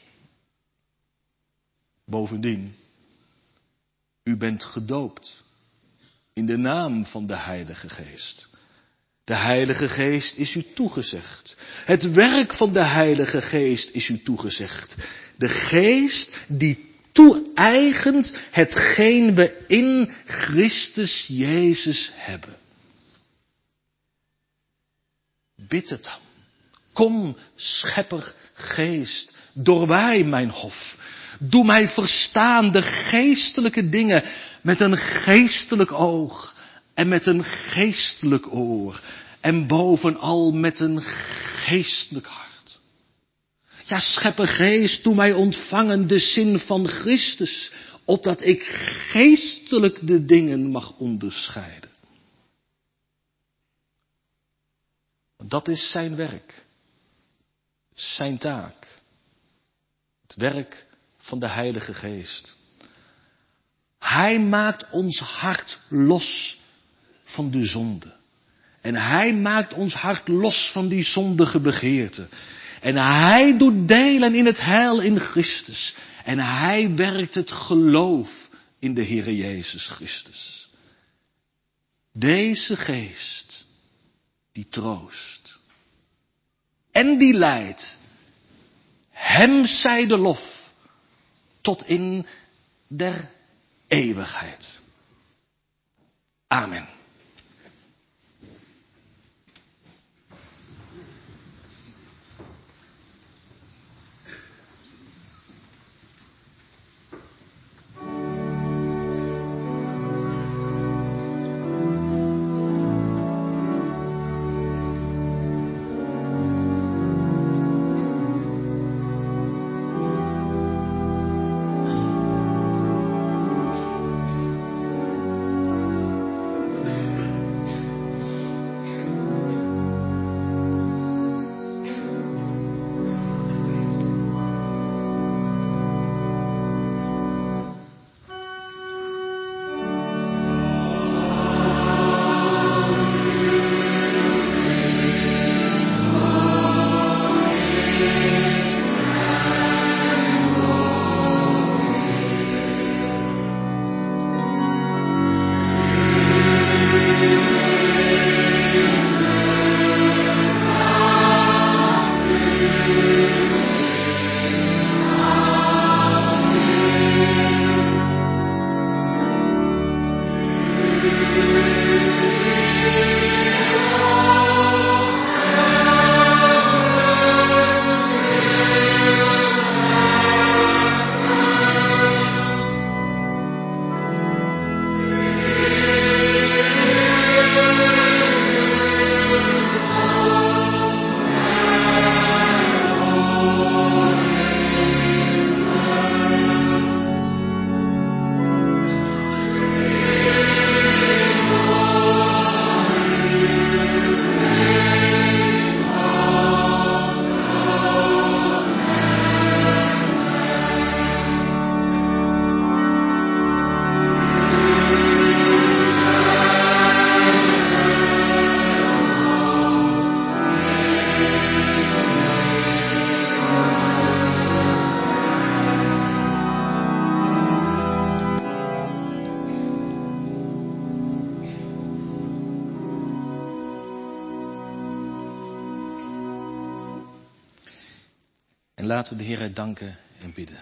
Bovendien, u bent gedoopt in de naam van de Heilige Geest. De Heilige Geest is u toegezegd. Het werk van de Heilige Geest is u toegezegd. De Geest die toe-eigent hetgeen we in Christus Jezus hebben. Bid het dan. Kom, Schepper Geest, doorwaai mijn hof. Doe mij verstaan de geestelijke dingen met een geestelijk oog en met een geestelijk oor en bovenal met een geestelijk hart. Ja, Schepper Geest, doe mij ontvangen de zin van Christus, opdat ik geestelijk de dingen mag onderscheiden. Dat is zijn werk, zijn taak, het werk van de Heilige Geest. Hij maakt ons hart los van de zonde. En hij maakt ons hart los van die zondige begeerten. En hij doet delen in het heil in Christus. En hij werkt het geloof in de Heere Jezus Christus. Deze geest, die troost. En die leidt. Hem zij de lof tot in der eeuwigheid. Amen. En laten we de Heer danken en bidden.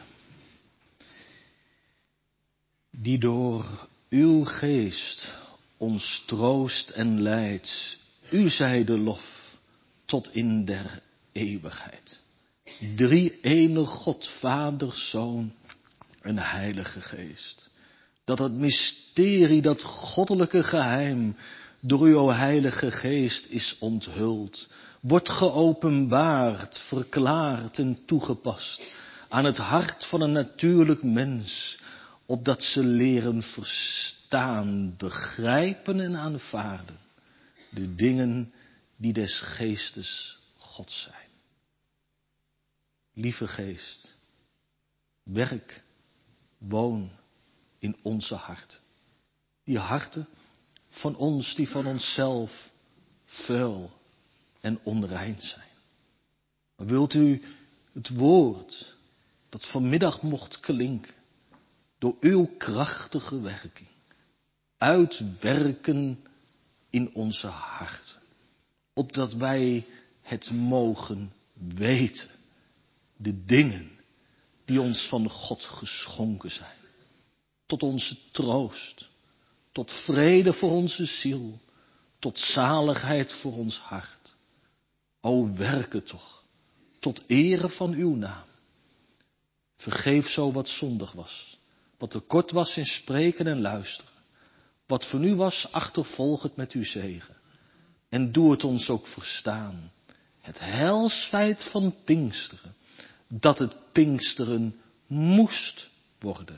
Die door uw geest ons troost en leidt. U zij de lof tot in der eeuwigheid. Drie ene God, Vader, Zoon en Heilige Geest. Dat het mysterie, dat goddelijke geheim, door uw Heilige Geest is onthuld. Wordt geopenbaard, verklaard en toegepast aan het hart van een natuurlijk mens, opdat ze leren verstaan, begrijpen en aanvaarden de dingen die des Geestes God zijn. Lieve Geest, werk, woon in onze harten. Die harten van ons die van onszelf vuil en onrein zijn. Maar wilt u het woord dat vanmiddag mocht klinken, door uw krachtige werking, uitwerken in onze harten, opdat wij het mogen weten, de dingen die ons van God geschonken zijn, tot onze troost, tot vrede voor onze ziel, tot zaligheid voor ons hart. O, werk het toch, tot ere van uw naam. Vergeef zo wat zondig was, wat tekort was in spreken en luisteren. Wat voor u was, achtervolg het met uw zegen. En doe het ons ook verstaan, het heilsfeit van Pinksteren, dat het Pinksteren moest worden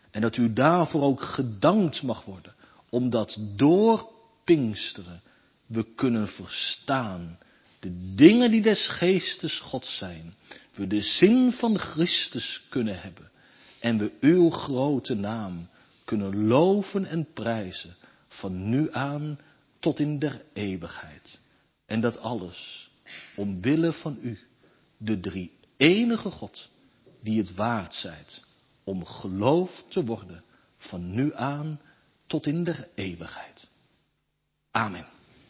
En dat u daarvoor ook gedankt mag worden. Omdat door Pinksteren we kunnen verstaan de dingen die des geestes God zijn. We de zin van Christus kunnen hebben. En we uw grote naam kunnen loven en prijzen. Van nu aan tot in der eeuwigheid. En dat alles omwille van u, de drie enige God, die het waard zijt om geloofd te worden van nu aan tot in der eeuwigheid. Amen.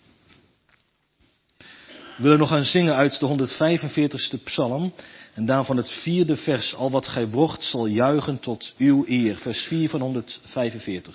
We willen nog gaan zingen uit de honderdvijfenveertigste psalm en daarvan het vierde vers. Al wat gij wordt zal juichen tot uw eer. Vers vier van honderdvijfenveertig.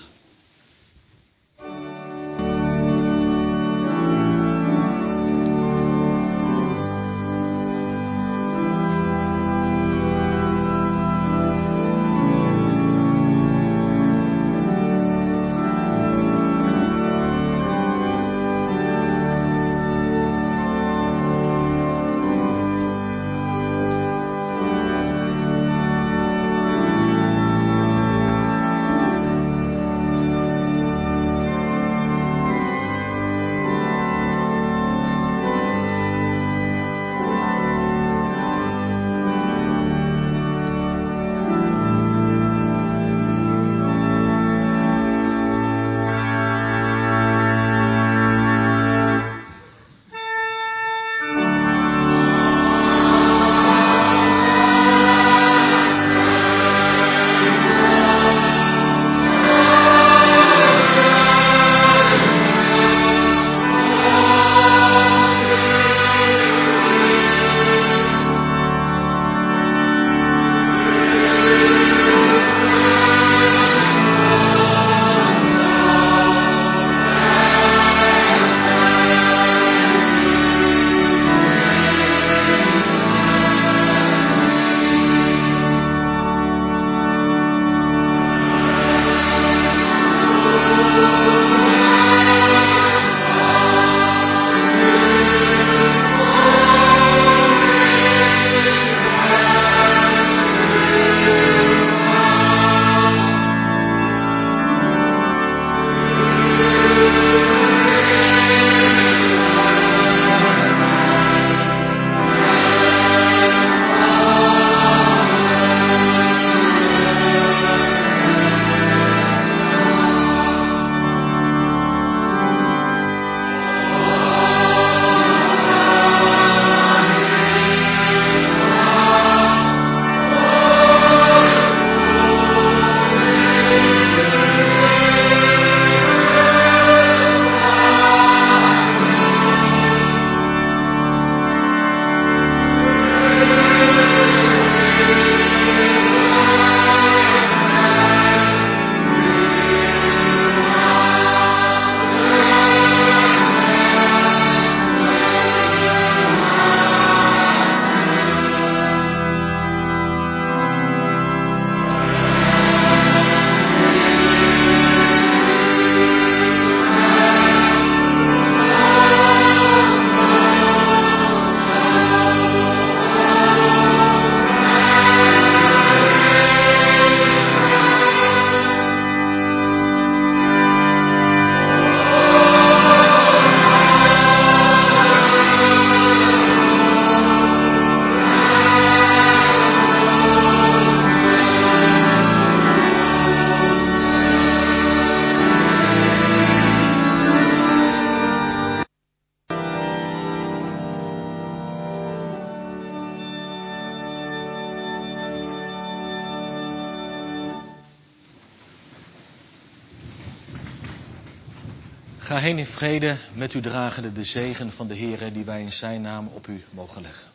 Ga heen in vrede, met u dragende de zegen van de Heere die wij in zijn naam op u mogen leggen.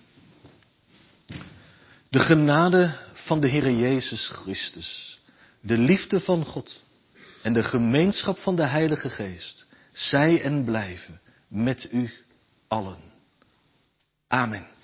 De genade van de Heere Jezus Christus, de liefde van God en de gemeenschap van de Heilige Geest, zij en blijven met u allen. Amen.